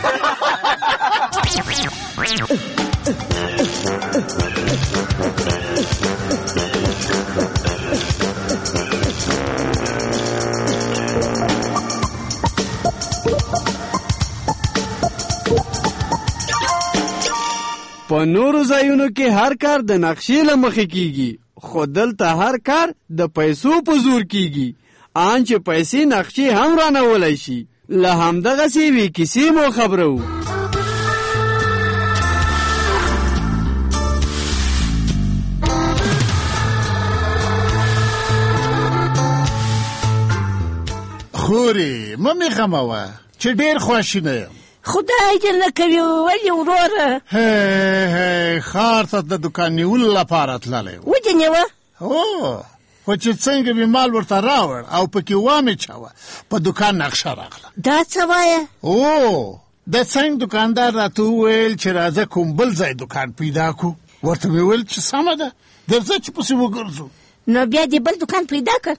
په نورو ځایونو کې هر کار د نقشې له مخې کیږي، خو دلته هر کار د پیسو په زور کیږي. آن چې پیسې نقشې هم رانولی شي. له همدغسې یوې کیسې مو خبرو. خورې مه مې غموه چې ډېر خواشینه یم. خدای دې نه کوي ولې وروره؟ ښار ته د دوکان نیولو لپاره تللی و. ودې نیوه؟ خو چې څنګه مې مال ورته راوړ او پکې وامې چاوه په دوکان نقشه راغله. دا څه وایه؟ د څنګ دوکاندار راته وویل چې راځه کوم بل ځای دوکان پیدا کړو. ورته مې ویل چې سمه ده درځه چې پسې وګرځو. نو بیا دې بل دوکان پیدا کړ؟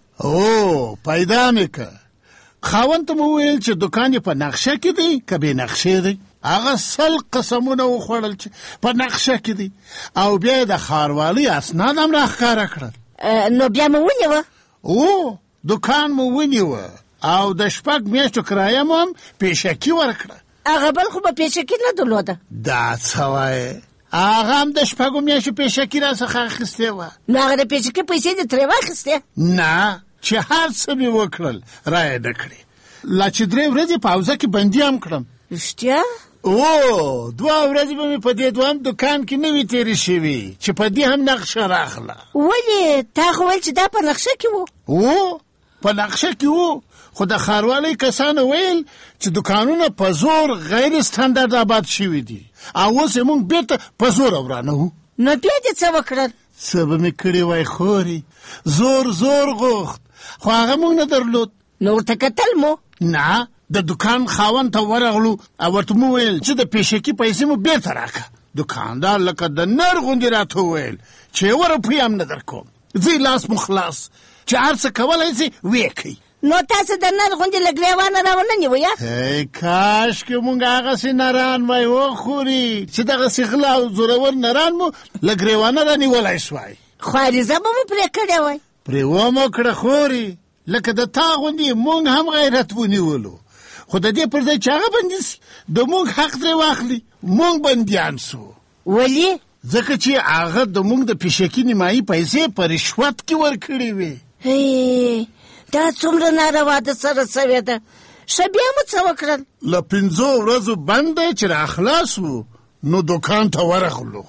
پیدا مې کړ. خاوند ته مې وویل چې دوکان یې په نقشه کې دی که بې نقشې دی. هغه 100 قسمونه وخوړل چې په نقشه کې دي او بیا د ښاروالۍ اسناد هم راښکاره کړل. نو بیا مو ونیوه؟ او دکان مو ونیوه او د 6 میاشتو کرایه مو هم پیشکي ورکړه. هغه بل خو به پیشکي نه درلوده. دا څه وایې؟ هغه هم د 6 میاشتو پیشکي راڅخه اخیستې وه. نو هغه د پیشکي پیسې دې ترې واخیستې؟ نه، چې هر څه مې وکړل را یې نه کړې. لا چې 3 ورځې په حوزه کې بندي هم کړم. رښتیا؟ او 2 ورځې به مې په دې دوهم دکان کې نه وي تېرې شوي چې په دې هم نقشه راخله. ولې؟ تا خو ویل چې دا په نقشه کې و. او په نقشه کې و، خو د ښاروالۍ کسانو ویل چې دکانونه په زور غیر ستاندرد آباد شوي دي او اوس یې موږ بېرته په زور ورانوو. نو بیا دې څه وکړل؟ څه به مې کړي وای خورې، زور غوښت خو هغه موږ نه درلود. نو ورته کتل مو؟ نه، د دکان خاوند ته ورغلو او ورته مو ویل چې د پیشکي پیسې مو بېرته راکړه. دکاندار لکه د نر غوندې راته وویل چې 1 روپۍ هم نه درکوم، ځئ لاس مو خلاص، چې هر څه کولی سئ ویې کوئ. نو تاسو د نر غوندې له ګریوانه راونه نیویه؟ هی کاشکې مونږ هغسې نران وای وخوري چې دغسې غله او زورور نران مو له ګریوانه رانیولی سوای. خو عریضه به مو پرې کړې وای. پرې ومو کړه خورې، لکه د تا غوندې مونږ هم غیرت ونیولو، خو د دې پر ځای چې هغه بندي سي د مونږ حق ترې واخلي، مونږ بندیان سو. ولې؟ ځکه چې هغه د مونږ د پیشکي نیمایي پیسې په رشوت کې ورکړې وې. دا څومره ناروا د سره سوې ده. ښه بیا مو څه وکړل؟ له 5 ورځو بند دی چې راخلاص وو، نو دکان ته ورغلو.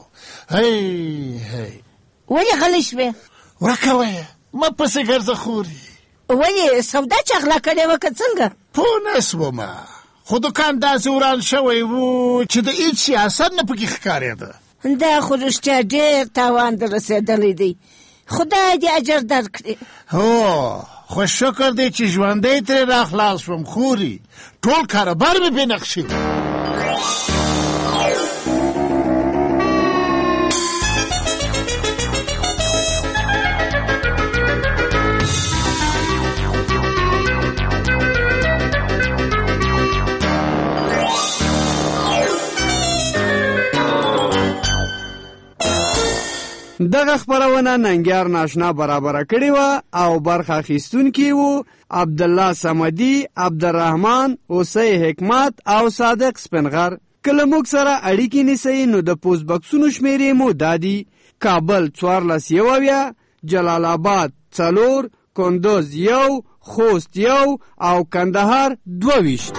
ولې غلی شوې؟ ورکه وایه، مه پسې ګرځه خورې. ولې سودا چې غلا کړې وه که څنګه؟ پوه نه سومه، خو دکان داسې وران شوی وو چې د هېڅ شي اثر نه پکې ښکارېده. دا خو رښتیا ډېر تاوان در رسېدلی دی. خدای دې اجر درکړي. هو، خو شکر دی چې ژوندی ترې راخلاص شوم خورې، ټول کاروبار مې بې نقشې دی. دغه خبرونه ننګیار ناشنا برابر کړی و او برخه اخیستونکي وو عبدالله صمدي، عبدالرحمن، اوسی حکمت او صادق سپنغر. کله موږ سره اړیکې نیسئ نو د پوسټ بکسونو شمیرې مو دادي: کابل 1470، جلال آباد 4، کندوز 1، خوست 1 او کندهار 22.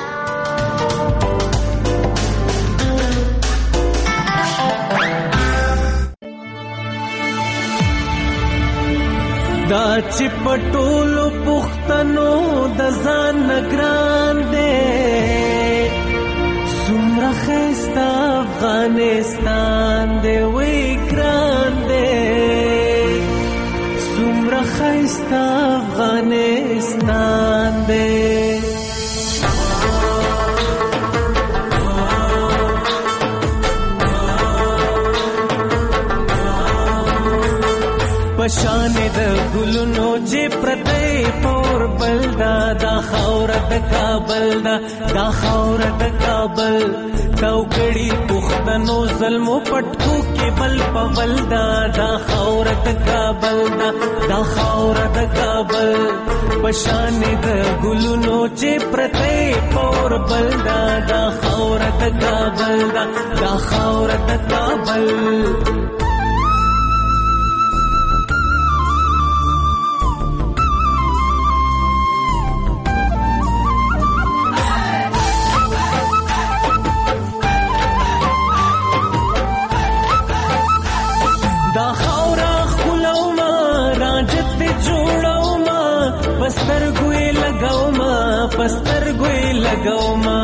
دا چې پټولو پښتنو د ځان نگران دی، څومره ښایسته افغانستان دی، وی ګران دی، څومره ښایسته افغانستان دی. پشان د ګلونو چې پرته پور بلدا، دا خاور د کابل دا، دا خاور د کابل توکړي پښتنو ظلمو پټکو کې بل پول دا، دا خاور د کابل دا، دا خاور د کابل پشان د ګلونو چې پرته پور بلدا، دا خاور د کابل دا، دا خاور د کابل. پستر ګوي لګاو ما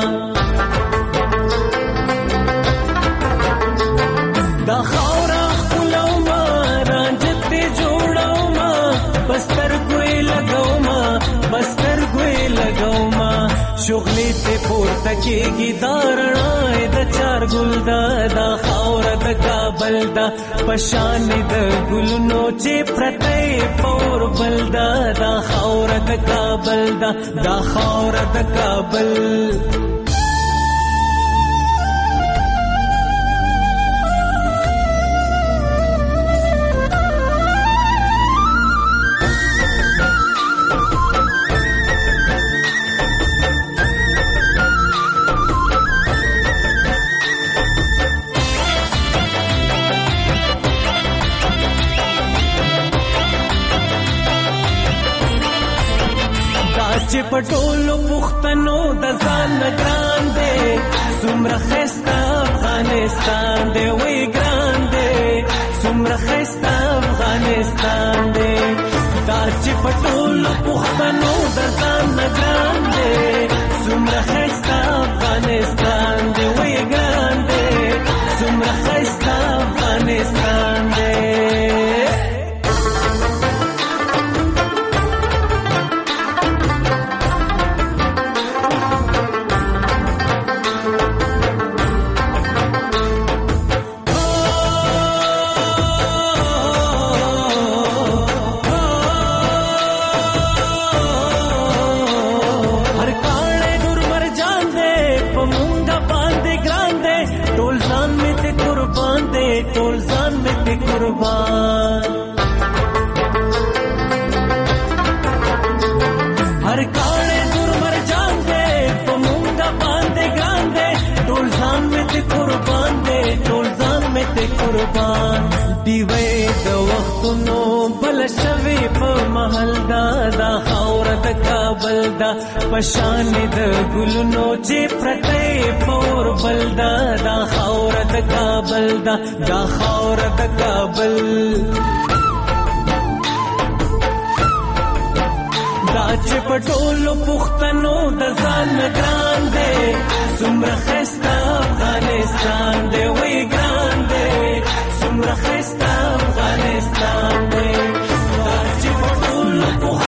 دا خاورا خپلو ما رانجت جوړاو ما پستر ګوي لګاو ما پستر ګوي لګاو ما شغلې ته پورته کېږي دارنای د چار ګل دا خاور د کابل دا پشان د ګلونو چې پرته پور بل دا خاور د کابل دا خاور د کابل. چې پټولو پښتنو د ځان ګران دی څومره ښایسته افغانستان دی وی ګران دی څومره ښایسته افغانستان دی دا چې پټولو پښتنو د ځان ګران دی څومره ښایسته افغانستان دی وی ګران دی څومره ښایسته افغانستان دی ټول ځان مې ته قربان هر کاڼې دور مر جان دې په مونږه باندې ګران دې ټول ځان مې ته قربان دې ټول ځان مې ته قربان دی وې د وختونو بل شوي په محل دا خاور د کابل دا پشان د ګلونو چې پرته پور بل دا خاور د کابل دا خاور د کابل دا چې پټولو پښتنو د ځان ګران دی څومره ښایسته افغانستان دی وی ګران دی څومره ښایسته افغانستان دی دا چې